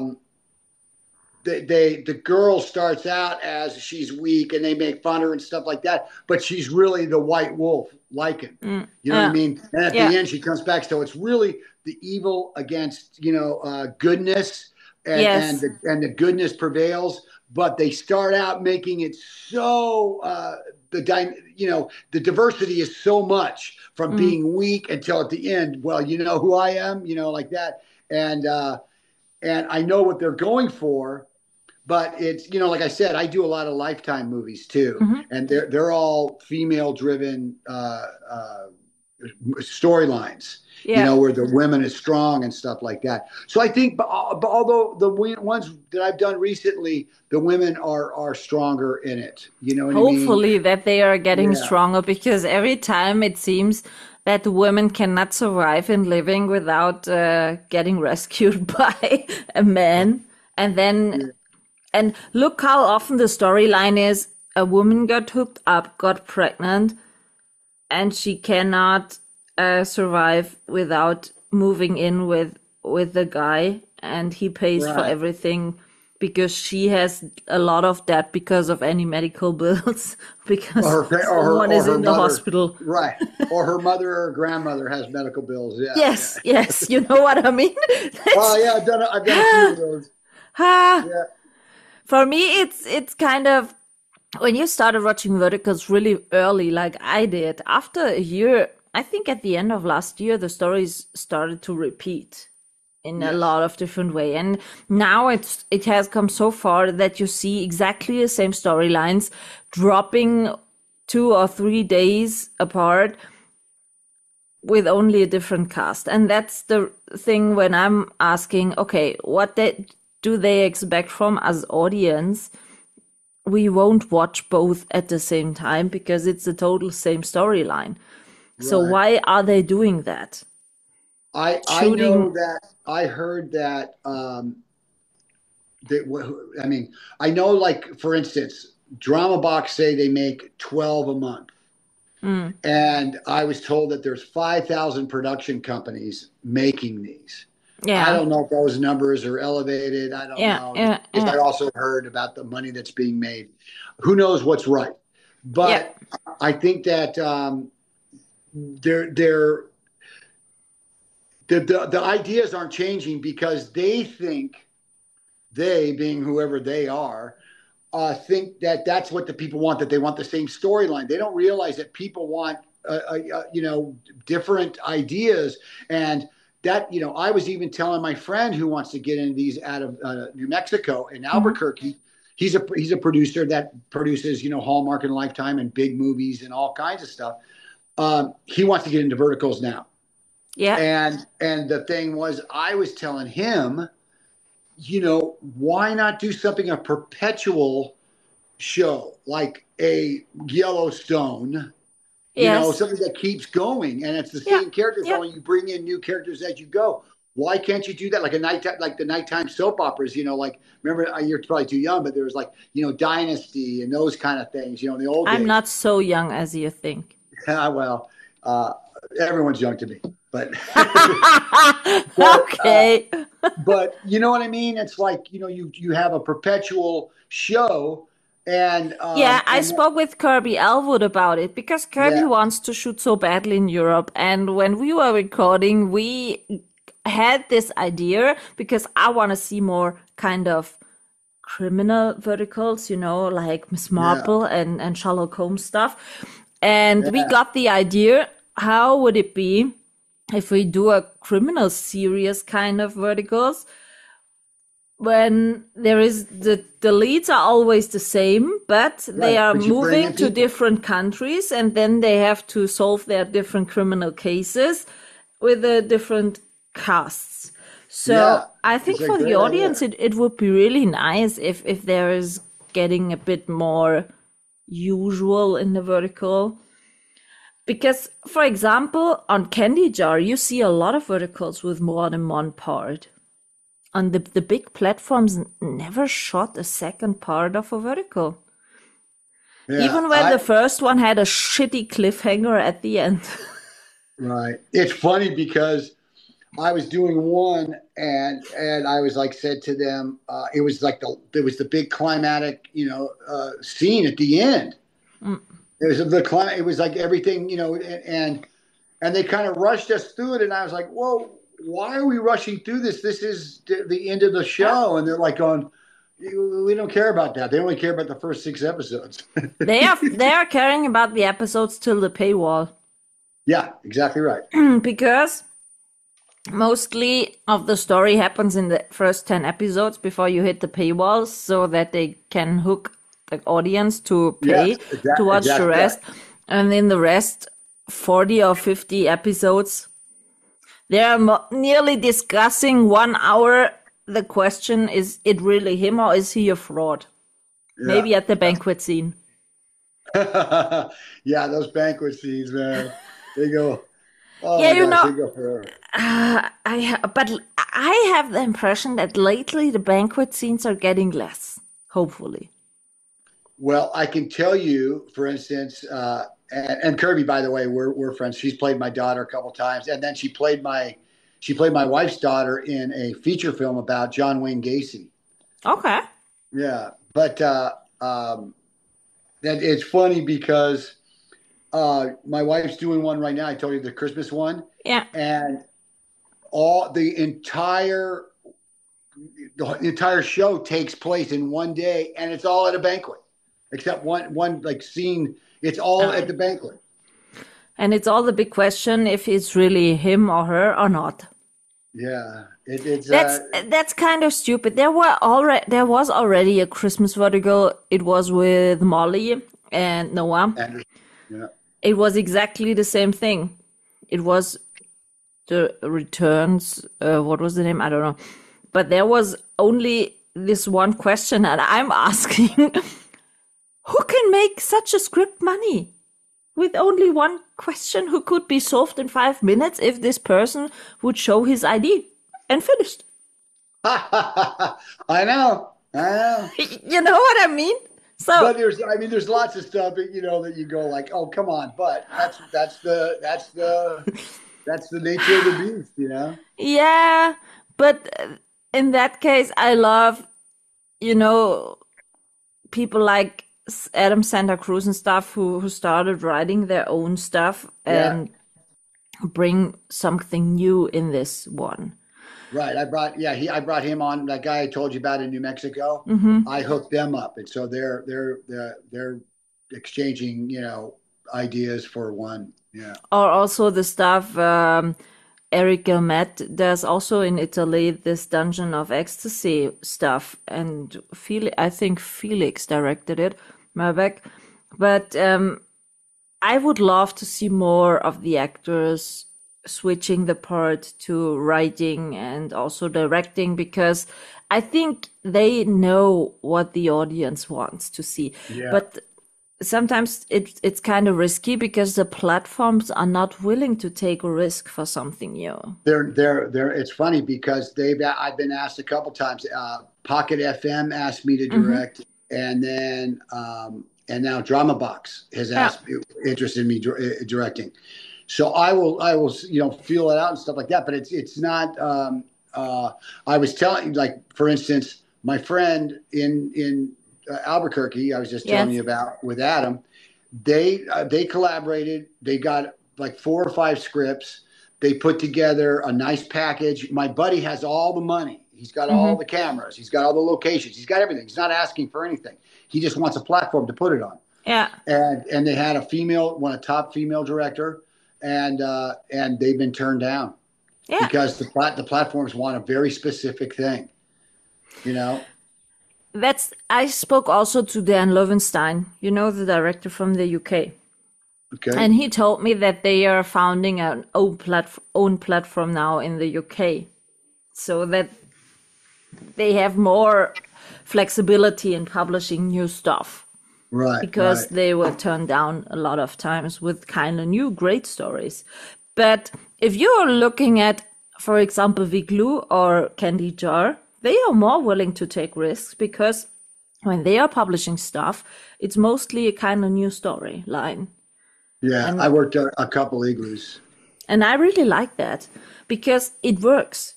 the girl starts out as she's weak and they make fun of her and stuff like that, but she's really the white wolf, Lycan. You know what I mean? And at the end, she comes back. So it's really the evil against goodness, and the goodness prevails. But they start out making it so the diversity is so much from being weak until at the end, well, you know who I am, like that. And I know what they're going for, but it's, like I said, I do a lot of Lifetime movies too, and they're all female driven storylines. Where the women is strong and stuff like that. So I think, but although the ones that I've done recently, the women are stronger in it. You know what I mean? Hopefully that they are getting stronger, because every time it seems that the women cannot survive in living without getting rescued by a man. And then, and look how often the storyline is: a woman got hooked up, got pregnant, and she cannot survive without moving in with the guy, and he pays for everything because she has a lot of debt because of any medical bills because someone is in the hospital. Right. Or her mother or grandmother has medical bills. Yeah. Yes. You know what I mean? Oh yeah, I've done a few of those. For me, it's kind of, when you started watching verticals really early, like I did, after a year, I think at the end of last year, the stories started to repeat in a lot of different way. And now it has come so far that you see exactly the same storylines dropping 2 or 3 days apart with only a different cast. And that's the thing when I'm asking, okay, do they expect from us audience? We won't watch both at the same time because it's the total same storyline. So why are they doing that? I know that I heard that, I mean, I know, like, for instance, Drama Box say they make 12 a month. And I was told that there's 5,000 production companies making these. Yeah. I don't know if those numbers are elevated. I don't know. I also heard about the money that's being made. Who knows what's right? But I think that the ideas aren't changing because they think, they being whoever they are, think that that's what the people want, that they want the same storyline. They don't realize that people want, different ideas. And that, I was even telling my friend who wants to get into these out of New Mexico in Albuquerque. He's a producer that produces, Hallmark and Lifetime and big movies and all kinds of stuff. He wants to get into verticals now. Yeah. And the thing was, I was telling him, why not do something, a perpetual show like a Yellowstone, something that keeps going, and it's the same characters, only you bring in new characters as you go. Why can't you do that? Like the nighttime soap operas, like, remember, you're probably too young, but there was like, Dynasty and those kind of things, in the old days. I'm not so young as you think. Well, everyone's young to me, but okay. But you know what I mean? It's like, you have a perpetual show. And I spoke with Kirby Elwood about it because Kirby wants to shoot so badly in Europe. And when we were recording, we had this idea because I want to see more kind of criminal verticals, like Miss Marple and Sherlock Holmes stuff. And we got the idea, how would it be if we do a criminal series kind of verticals? When there is the leads are always the same, but they are moving to different countries, and then they have to solve their different criminal cases with the different casts. So I think for the audience, it would be really nice if there is getting a bit more usual in the vertical. Because, for example, on Candy Jar, you see a lot of verticals with more than one part. On the big platforms never shot a second part of a vertical. Yeah, even when the first one had a shitty cliffhanger at the end. Right. It's funny because I was doing one and I was like, said to them, it was the big climatic, scene at the end. It was like everything, and they kind of rushed us through it. And I was like, whoa. Why are we rushing through this? This is the end of the show. And they're like going, we don't care about that. They only care about the first 6 episodes. They are caring about the episodes till the paywall. Yeah, exactly right. Because mostly of the story happens in the first 10 episodes before you hit the paywall, so that they can hook the audience to pay to watch the rest. Right. And in the rest, 40 or 50 episodes, they are nearly discussing 1 hour. The question, is it really him or is he a fraud? Yeah. Maybe at the banquet scene. Yeah, those banquet scenes, man. They go, they go forever. But I have the impression that lately the banquet scenes are getting less, hopefully. Well, I can tell you, for instance, and Kirby, by the way, we're friends. She's played my daughter a couple times, and then she played my wife's daughter in a feature film about John Wayne Gacy. Okay. Yeah, but that it's funny because my wife's doing one right now. I told you, the Christmas one. Yeah. And the entire show takes place in one day, and it's all at a banquet, except one like scene. It's all at the banquet. And it's all the big question if it's really him or her or not. Yeah, it's That's kind of stupid. There was already a Christmas vertical. It was with Molly and Noah. and yeah. It was exactly the same thing. It was the returns. What was the name? I don't know. But there was only this one question, and I'm asking, who can make such a script money with only one question who could be solved in 5 minutes if this person would show his ID and finished? I know. You know what I mean? So, But there's lots of stuff that that you go like, oh, come on. But that's the nature of the beast. yeah, but in that case, I love, people like Adam Santa Cruz and stuff who started writing their own stuff and bring something new in this one. Right. I brought him on. That guy I told you about in New Mexico. I hooked them up, and so they're exchanging ideas for one. Yeah. Or also the stuff Eric Guillemette does also in Italy, this Dungeon of Ecstasy stuff, and I think Felix directed it, Merbeck. But I would love to see more of the actors switching the part to writing and also directing, because I think they know what the audience wants to see. Yeah. But sometimes it's kind of risky because the platforms are not willing to take a risk for something new. They're it's funny because I've been asked a couple times. Pocket FM asked me to direct, and then and now Drama Box has interested in me directing. So I will feel it out and stuff like that. But it's not. I was telling, like, for instance, my friend in Albuquerque, I was just telling you about with Adam. They collaborated. They got like 4 or 5 scripts. They put together a nice package. My buddy has all the money. He's got all the cameras. He's got all the locations. He's got everything. He's not asking for anything. He just wants a platform to put it on. Yeah. And they had a top female director, and they've been turned down. Yeah. Because the platforms want a very specific thing. I spoke also to Dan Lovenstein, the director from the UK. Okay. And he told me that they are founding an own platform now in the UK, so that they have more flexibility in publishing new stuff. Right. Because they were turned down a lot of times with kind of new great stories. But if you're looking at, for example, Vigloo or Candy Jar, they are more willing to take risks because when they are publishing stuff, it's mostly a kind of new storyline. Yeah, I worked a couple igloos. And I really like that because it works,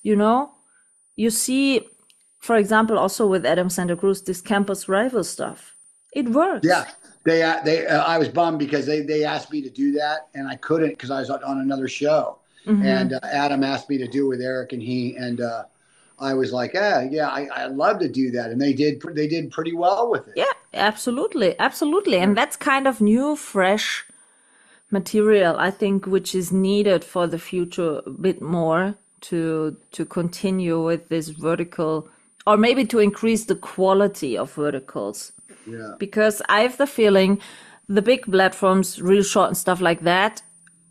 You see, for example, also with Adam Santa Cruz, this Campus Rival stuff. It works. Yeah, I was bummed because they asked me to do that, and I couldn't because I was on another show. And Adam asked me to do it with Eric, and I was like, I'd love to do that, and they did pretty well with it. Yeah, absolutely, and that's kind of new, fresh material, I think, which is needed for the future a bit more to continue with this vertical, or maybe to increase the quality of verticals. Yeah. Because I have the feeling the big platforms, Real Short and stuff like that,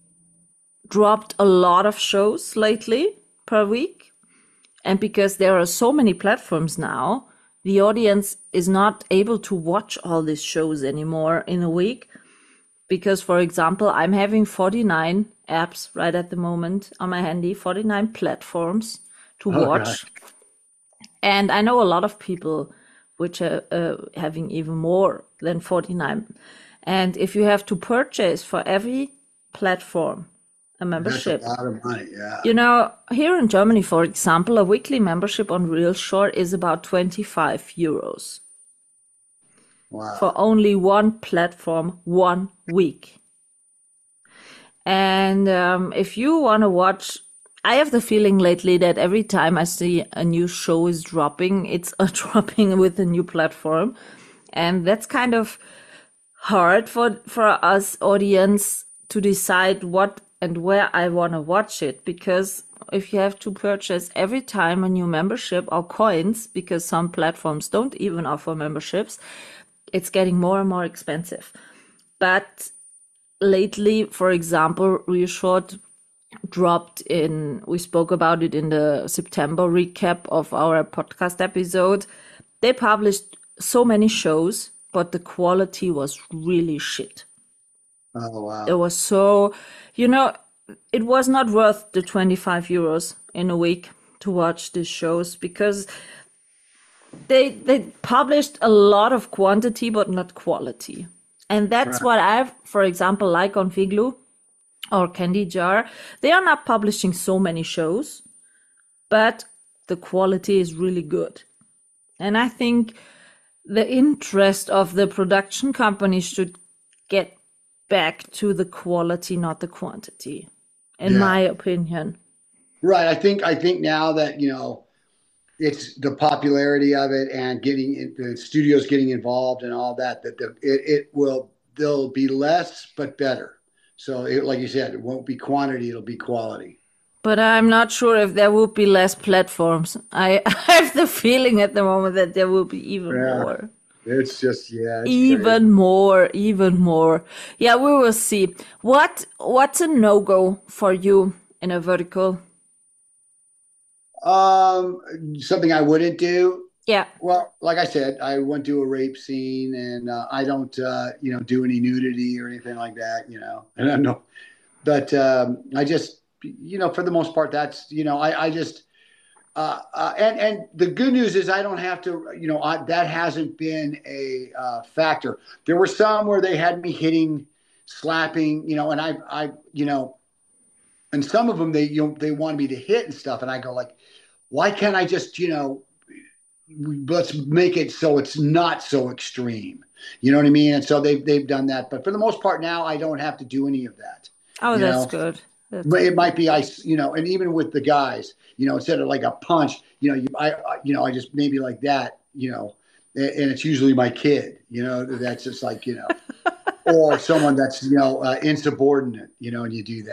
dropped a lot of shows lately per week. And because there are so many platforms now, the audience is not able to watch all these shows anymore in a week. Because, for example, I'm having 49 apps right at the moment on my handy, 49 platforms to watch. God. And I know a lot of people which are having even more than 49. And if you have to purchase for every platform a membership. That's a lot of money, yeah. Here in Germany, for example, a weekly membership on Real Short is about 25 euros. Wow. For only one platform, 1 week. And if you want to watch, I have the feeling lately that every time I see a new show is dropping, it's dropping with a new platform. And that's kind of hard for us audience to decide what and where I want to watch it, because if you have to purchase every time a new membership or coins, because some platforms don't even offer memberships, it's getting more and more expensive. But lately, for example, Reshort dropped in, we spoke about it in the September recap of our podcast episode. They published so many shows, but the quality was really shit. Oh, wow. It was so, it was not worth the 25 euros in a week to watch these shows, because they published a lot of quantity but not quality. And that's what I've, for example, like on Figlu or Candy Jar, they are not publishing so many shows, but the quality is really good. And I think the interest of the production company should get back to the quality, not the quantity, in my opinion. Right. I think now that, it's the popularity of it and getting the studios getting involved and all that, there'll be less, but better. So like you said, it won't be quantity, it'll be quality. But I'm not sure if there will be less platforms. I have the feeling at the moment that there will be even more. It's just, it's even more. Yeah, we will see. What's a no-go for you in a vertical? Something I wouldn't do. Yeah. Well, like I said, I wouldn't do a rape scene, and I don't, do any nudity or anything like that, And I know, but I just, for the most part, that's, I just, and the good news is I don't have to, that hasn't been a factor. There were some where they had me hitting, slapping, and I, and some of them they wanted me to hit and stuff, and I go like, why can't I just, let's make it so it's not so extreme. You know what I mean? And so they've done that, but for the most part now I don't have to do any of that. Oh, that's good. But it might be and even with the guys, instead of like a punch, I just maybe like that, and it's usually my kid, that's just like, or someone that's, insubordinate, and you do that.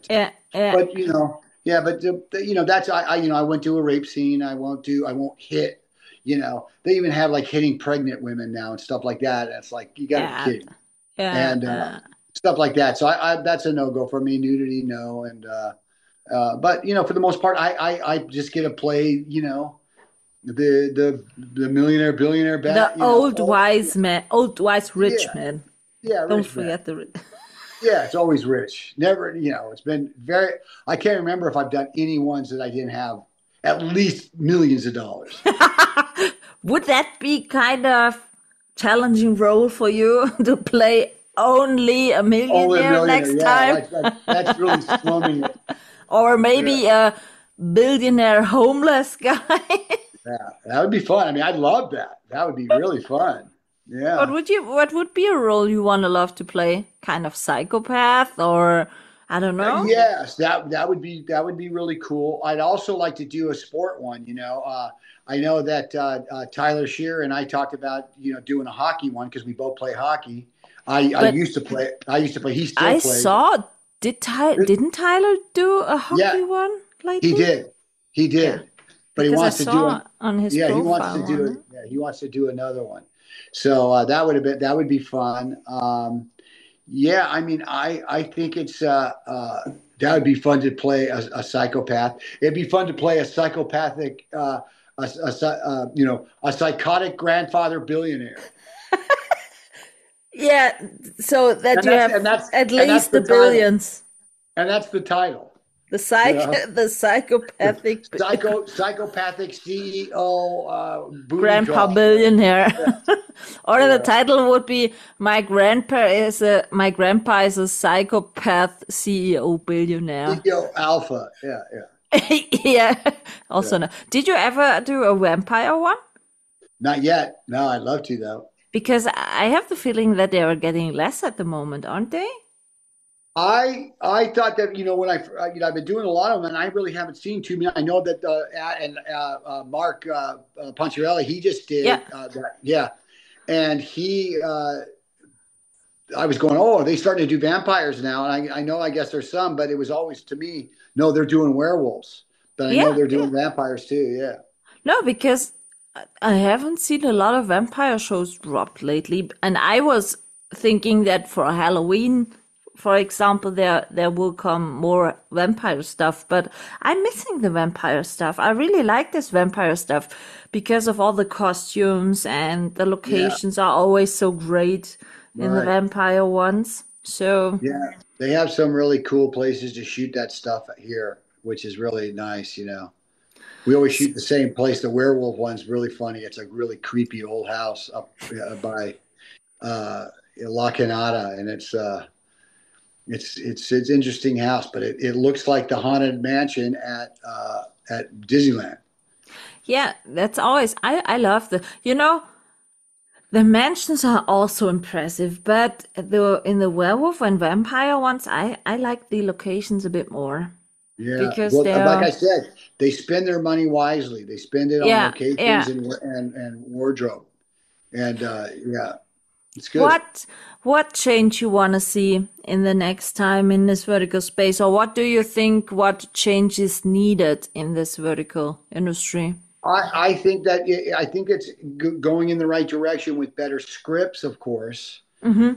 But that's, I went to a rape scene. I won't hit, they even have like hitting pregnant women now and stuff like that. It's like, you gotta be kidding. And, stuff like that. So I that's a no-go for me. Nudity, no. And, but for the most part, I just get to play, the millionaire, billionaire, old wise rich man. Yeah. Don't forget the rich. Yeah, it's always rich. Never, it's been I can't remember if I've done any ones that I didn't have at least millions of dollars. Would that be kind of challenging role for you to play only a millionaire next time? That's really slumming it. Or maybe a billionaire homeless guy. Yeah, that would be fun. I mean, I'd love that. That would be really fun. Yeah. What would be a role you want to love to play? Kind of psychopath, or I don't know. Yes, that would be really cool. I'd also like to do a sport one. I know that Tyler Shearer and I talked about doing a hockey one because we both play hockey. I used to play. He still plays. I saw. Didn't Tyler do a hockey one lately? He did. Yeah. But he wants to do on his profile. He wants to do another one. So that would be fun. I mean, I think it's that would be fun to play a psychopath. It'd be fun to play a psychopathic, a psychotic grandfather billionaire. Yeah, so that you have at least the billions. And that's the title. The psychopathic psychopathic CEO grandpa billionaire. Yeah. Or the title would be my grandpa is a psychopath CEO billionaire. CEO Alpha. Yeah. Yeah. Also, no. Did you ever do a vampire one? Not yet. No, I'd love to though. Because I have the feeling that they are getting less at the moment, aren't they? I thought that when I've been doing a lot of them and I really haven't seen too many. I know that Mark Poncherelli, he just did that, and he I was going, oh, are they starting to do vampires now? And I know, I guess there's some, but it was always to me, no, they're doing werewolves. But I know Yeah, they're yeah. doing vampires too. Yeah. No, because I haven't seen a lot of vampire shows dropped lately, and I was thinking that for Halloween, for example, there will come more vampire stuff, but I'm missing the vampire stuff. I really like this vampire stuff because of all the costumes, and the Yeah. locations are always so great in the Right. vampire ones. So, Yeah. They have some really cool places to shoot that stuff here, which is really nice, you know. We always shoot the same place. The werewolf one's really funny. It's a really creepy old house up by La Canada, and it's interesting house, but it looks like the haunted mansion at Disneyland. yeah, that's always, I love the mansions are also impressive, but in the werewolf and vampire ones, I like the locations a bit more Yeah, because well, like I they're, said, they spend their money wisely. They spend it on yeah, locations yeah. and wardrobe, and yeah, it's good. What change you want to see in the next time in this vertical space, or what do you think what change is needed in this vertical industry? I think it's going in the right direction with better scripts, of course, Mm-hmm.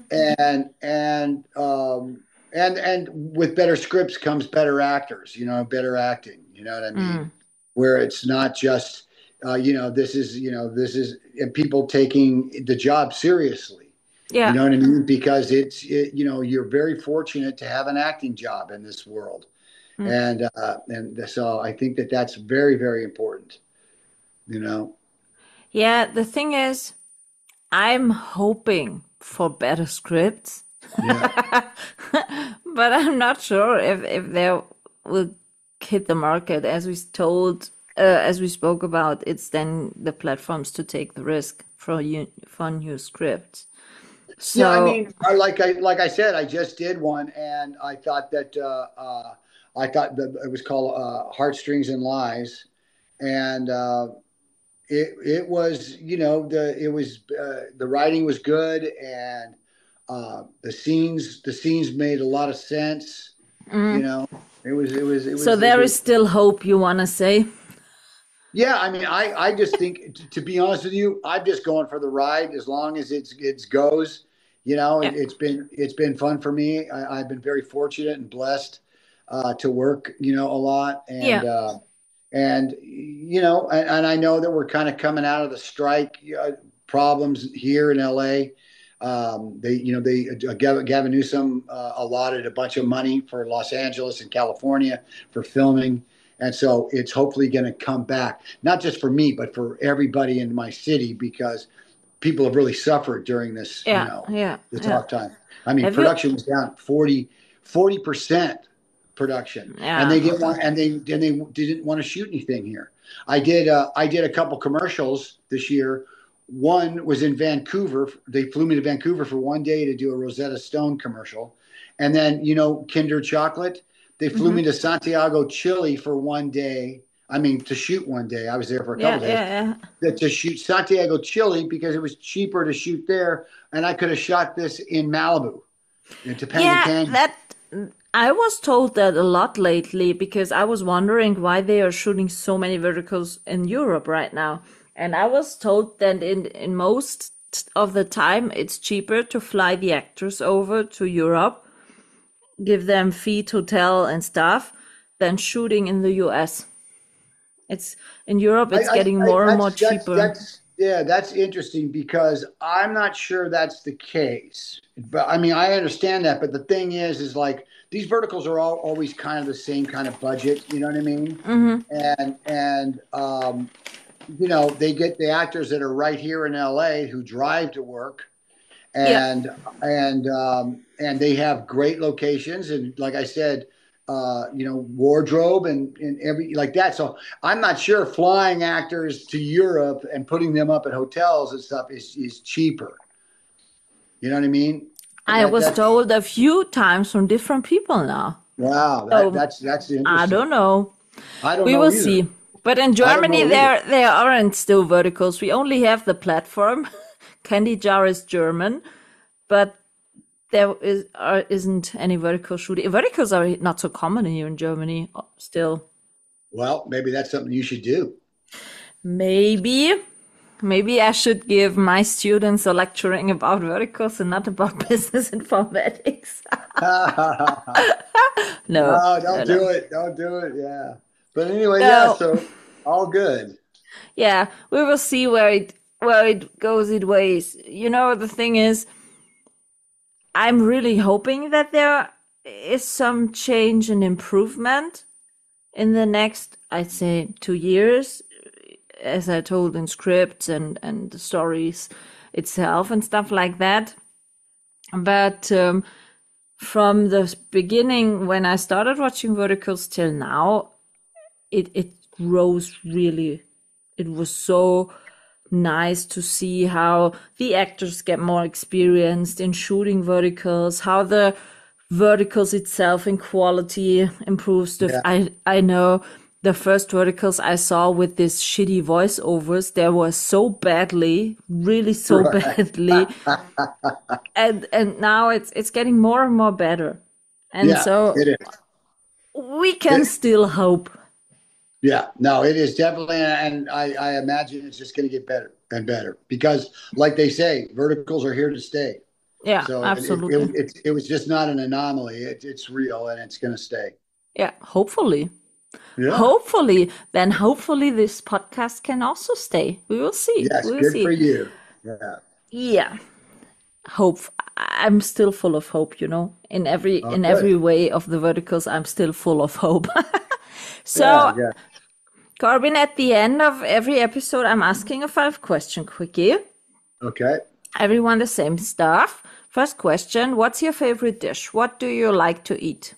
and with better scripts comes better actors, you know, better acting. You know what I mean? Mm. Where it's not just this is and people taking the job seriously. You Yeah, know what I mean? Because you're very fortunate to have an acting job in this world, mm. and so I think that that's very, very important. You know. Yeah. The thing is, I'm hoping for better scripts, Yeah. but I'm not sure if they will hit the market. As we spoke about, it's then the platforms to take the risk for new scripts. Yeah, I So, mean, like I said, I just did one, and I thought that it was called Heartstrings and Lies, and it was the writing was good, and the scenes made a lot of sense. You know, so there is still hope, you want to say? yeah. I mean, I just think to be honest with you, I'm just going for the ride as long as it goes. You know, Yeah. it's been fun for me. I've been very fortunate and blessed to work, you know, a lot, Yeah. and I know that we're kind of coming out of the strike problems here in LA. Gavin Newsom allotted a bunch of money for Los Angeles and California for filming, and so it's hopefully going to come back, not just for me, but for everybody in my city, because people have really suffered during this, Yeah. Yeah. the Yeah. tough time. I mean, Have you? production was down 40% production, and Yeah. they didn't want, and they didn't want to shoot anything here. I did a couple commercials this year. One was in Vancouver. They flew me to Vancouver for one day to do a Rosetta Stone commercial, and then Kinder Chocolate. They flew Mm-hmm. me to Santiago, Chile for one day. I mean, to shoot one day. I was there for a Yeah. couple days Yeah. Yeah. to shoot Santiago, Chile, because it was cheaper to shoot there, and I could have shot this in Malibu, in Topanga Yeah, Canyon. that I was told that a lot lately because I was wondering why they are shooting so many verticals in Europe right now. And I was told that in most of the time it's cheaper to fly the actors over to Europe, give them feed, hotel and stuff, than shooting in the US. It's in Europe, it's getting more and more cheaper. That's interesting because I'm not sure that's the case. But I mean, I understand that. But the thing is like these verticals are always kind of the same kind of budget. You know what I mean? And they get the actors that are right here in LA who drive to work, and they have great locations. And like I said, wardrobe and every like that. So I'm not sure flying actors to Europe and putting them up at hotels and stuff is cheaper. You know what I mean? I was told a few times from different people now. Wow, So, that's interesting. I don't know. I don't We know will either. see. But in I don't Germany, know there aren't still verticals. We only have the platform. Candy Jar is German, but isn't any vertical shooting. Verticals are not so common here in Germany still. Well, maybe that's something you should do. Maybe I should give my students a lecturing about verticals and not about business informatics. No, don't do it. Don't do it. Yeah. But anyway, No. yeah, so all good. Yeah, we will see where it goes its ways. You know, the thing is, I'm really hoping that there is some change and improvement in the next, I'd say, 2 years, as I told in scripts and the stories itself and stuff like that. But from the beginning, when I started watching verticals till now, it grows really. It was so nice to see how the actors get more experienced in shooting verticals, how the verticals itself in quality improves. I know the first verticals I saw with this shitty voiceovers, they were so badly, really so badly. And now it's getting more and more better. And Yeah, so it is. we can still hope. Yeah, no, it is definitely, and I imagine it's just going to get better and better because, like they say, verticals are here to stay. Yeah, So absolutely. it was just not an anomaly. It's real and it's going to stay. Yeah, hopefully. Yeah. Hopefully this podcast can also stay. We will see. Yes, We will good see. for you. Yeah. Yeah. Hope. I'm still full of hope, you know. In every way of the verticals, I'm still full of hope. So, Yeah. Corbin, at the end of every episode, I'm asking a 5-question quickie. Okay. Everyone the same stuff. First question, what's your favorite dish? What do you like to eat?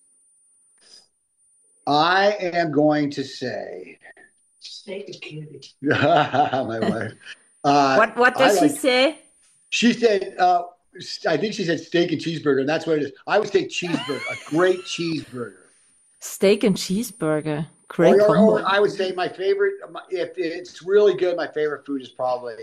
I am going to say Steak and candy. my wife. What does she say? She said, I think she said steak and cheeseburger, and that's what it is. I would say cheeseburger, a great cheeseburger. Steak and cheeseburger. Great Or combo. I would say my favorite, if it's really good, my favorite food is probably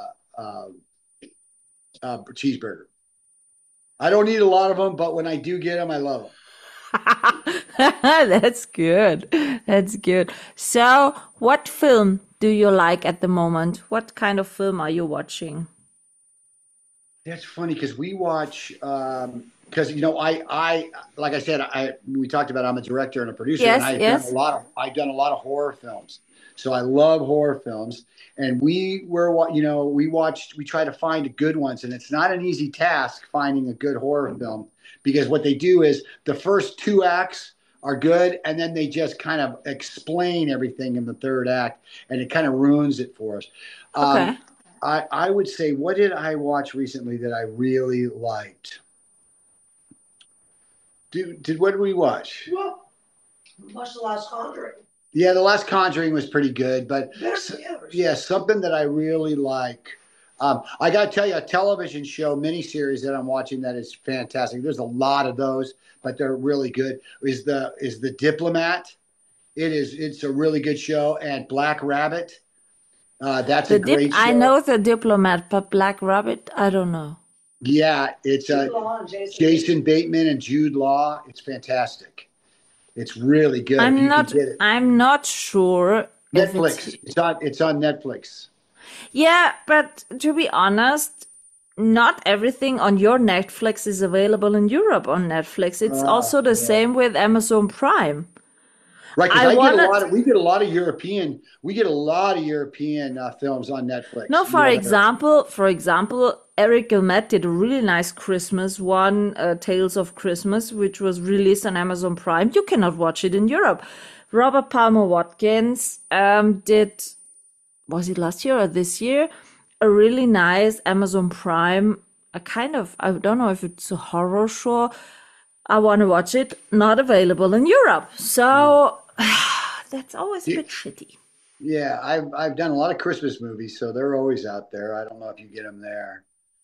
cheeseburger. I don't eat a lot of them, but when I do get them, I love them. That's good. That's good. So, what film do you like at the moment? What kind of film are you watching? That's funny because we watch because I like I said we talked about I'm a director and a producer Yes, and yes. I've done a lot of horror films. So I love horror films and we try to find good ones and it's not an easy task finding a good horror film because what they do is the first 2 acts are good and then they just kind of explain everything in the third act and it kind of ruins it for us. Okay. I would say, what did I watch recently that I really liked? What did we watch? Well, we watched The Last Conjuring. Yeah, The Last Conjuring was pretty good, but Yeah. something that I really like. I got to tell you, a television show miniseries that I'm watching that is fantastic. There's a lot of those, but they're really good. Is the Diplomat? It's a really good show, and Black Rabbit. That's a great show. I know The Diplomat, but Black Rabbit, I don't know. Yeah, it's Jude Law and Jason Bateman and Jude Law. It's fantastic. It's really good. If you can get it. I'm not sure. if Netflix. It's on Netflix. Yeah, but to be honest, not everything on your Netflix is available in Europe on Netflix. It's also the same with Amazon Prime. Right, because we get a lot of European films on Netflix. No, for example, Eric Gilmet did a really nice Christmas one, Tales of Christmas, which was released on Amazon Prime. You cannot watch it in Europe. Robert Palmer Watkins did, was it last year or this year, a really nice Amazon Prime, I don't know if it's a horror show. I want to watch it, not available in Europe. So that's always a bit shitty. Yeah, I've done a lot of Christmas movies, so they're always out there. I don't know if you get them there.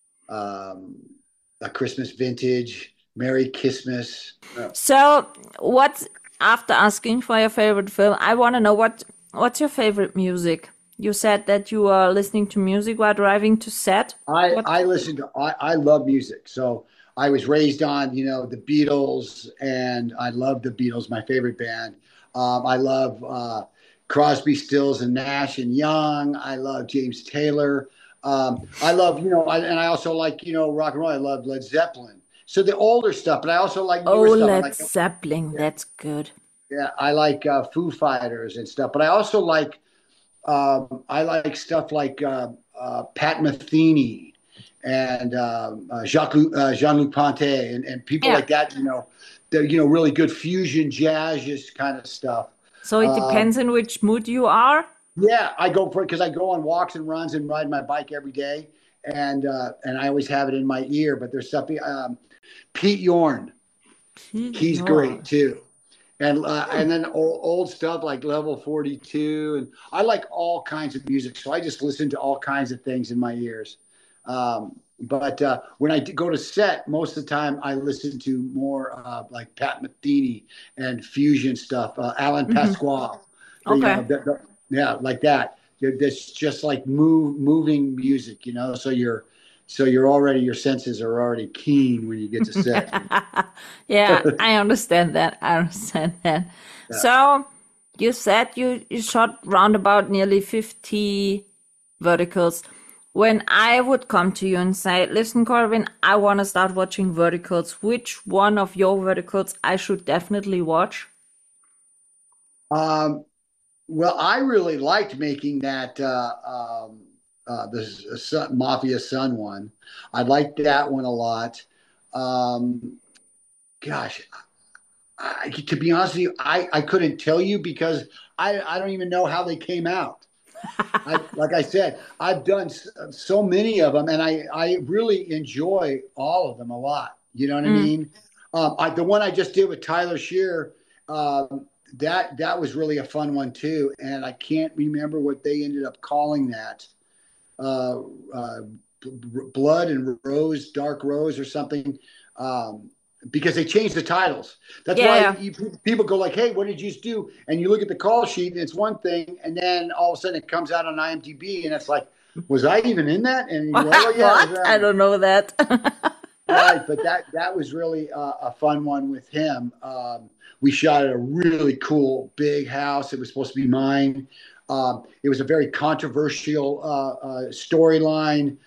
A Christmas Vintage, Merry Christmas. So after asking for your favorite film, I want to know what's your favorite music? You said that you are listening to music while driving to set. I love music. So I was raised on, the Beatles, and I love the Beatles, my favorite band. I love Crosby, Stills, and Nash and Young. I love James Taylor. I love, and I also like, rock and roll. I love Led Zeppelin. So the older stuff, but I also like Oh, newer stuff. Led Zeppelin, that's good. Yeah, I like Foo Fighters and stuff, but I also like stuff like Pat Metheny and Jean-Luc Ponty and people like that. They're really good fusion jazz kind of stuff. So it depends on which mood you are. Yeah, I go for it because I go on walks and runs and ride my bike every day, and I always have it in my ear. But there's stuff. Pete Yorn, he's great too. And then old stuff like Level 42, and I like all kinds of music, so I just listen to all kinds of things in my ears. But when I go to set, most of the time I listen to more like Pat Metheny and fusion stuff, Alan Pasquale. Okay. Yeah, like that. That's just like moving music, So your senses are already keen when you get to set. Yeah, I understand that. Yeah. So you said you shot round about nearly 50 verticals. When I would come to you and say, listen, Corwin, I want to start watching verticals, which one of your verticals I should definitely watch? Well, I really liked making that the Mafia Sun one. I liked that one a lot. Gosh, to be honest with you, I couldn't tell you because I don't even know how they came out. Like I said, I've done so many of them, and I really enjoy all of them a lot. You know what I mean? The one I just did with Tyler Shear, that was really a fun one too, and I can't remember what they ended up calling that. Blood and Rose, Dark Rose, or something. Because they changed the titles. That's why people go like, hey, what did you do? And you look at the call sheet and it's one thing, and then all of a sudden it comes out on IMDb and it's like, was I even in that? And you go, oh, yeah, what? I don't know that. Right, but that was really a fun one with him. We shot at a really cool big house. It was supposed to be mine. It was a very controversial storyline.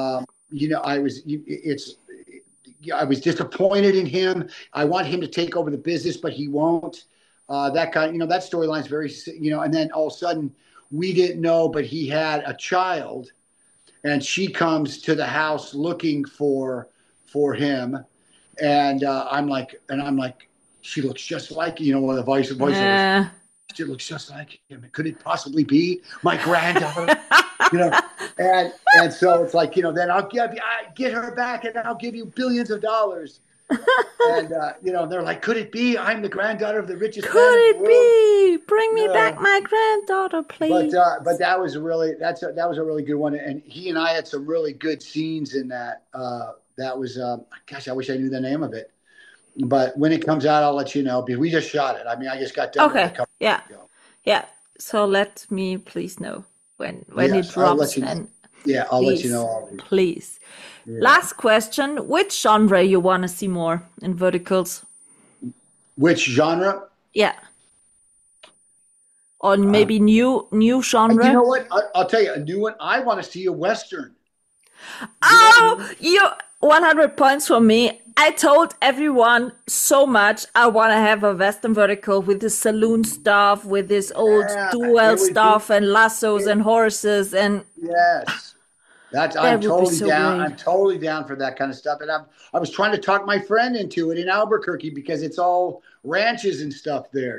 I was disappointed in him. I want him to take over the business, but he won't. That storyline's very, and then all of a sudden we didn't know, but he had a child, and she comes to the house looking for him, and I'm like, she looks just like one of the voiceovers. She looks just like him. Could it possibly be my granddaughter? And so it's like, then I'll get her back and I'll give you billions of dollars. And, they're like, could it be? I'm the granddaughter of the richest man in the world. Could it be? Bring me back my granddaughter, please. But that was a really good one. And he and I had some really good scenes in that. That was, gosh, I wish I knew the name of it. But when it comes out, I'll let you know, because we just shot it. I mean, I just got done with it a couple weeks ago. Yeah. So let me please know when it drops. I'll let you know all these. Please. Yeah. Last question. Which genre you want to see more in verticals? Which genre? Yeah. Or maybe new genre? You know what? I'll tell you, a new one. I want to see a Western. You 100 points for me. I told everyone so much I want to have a Western vertical with the saloon stuff, with this old duel stuff and lassos and horses and yes, I'm totally down. Great. I'm totally down for that kind of stuff. And I was trying to talk my friend into it in Albuquerque because it's all ranches and stuff there,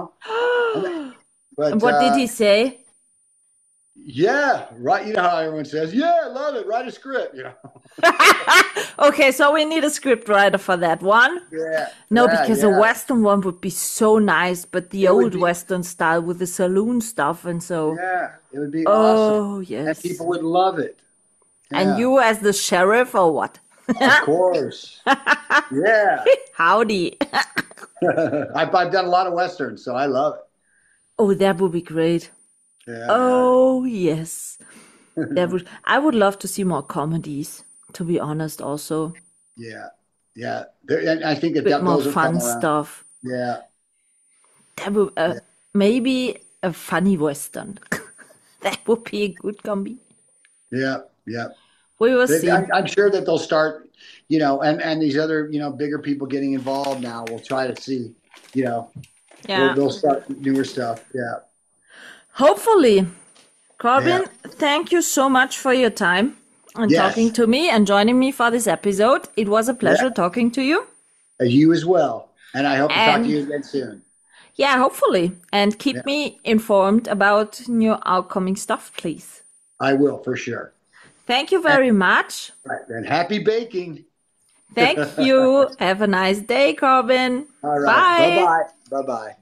But and what did he say? Yeah, right. You know how everyone says, yeah, I love it. Write a script, Okay, so we need a script writer for that one. Yeah. No, because a Western one would be so nice, but the old Western style with the saloon stuff and so. Yeah, it would be awesome. Oh, yes. And people would love it. Yeah. And you as the sheriff or what? Of course. Yeah. Howdy. I've done a lot of Westerns, so I love it. Oh, that would be great. Yeah. Oh, yes. I would love to see more comedies, to be honest, also. Yeah. Yeah. And I think A bit more those will fun come around. stuff. Yeah. That would, maybe a funny Western. That would be a good combi. Yeah. Yeah. We will see. I'm sure that they'll start, and these other, bigger people getting involved now. We'll try to see, Yeah. they'll start newer stuff. Yeah. Hopefully. Corbin, thank you so much for your time and Yes. talking to me and joining me for this episode. It was a pleasure talking to you. You as well. And I hope to talk And- to you again soon. Yeah, hopefully. And keep me informed about new upcoming stuff, please. I will, for sure. Thank you very much. Right. And happy baking. Thank you. Have a nice day, Corbin. All right. Bye. Bye-bye. Bye-bye.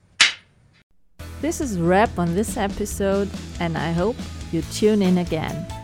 This is a wrap on this episode, and I hope you tune in again.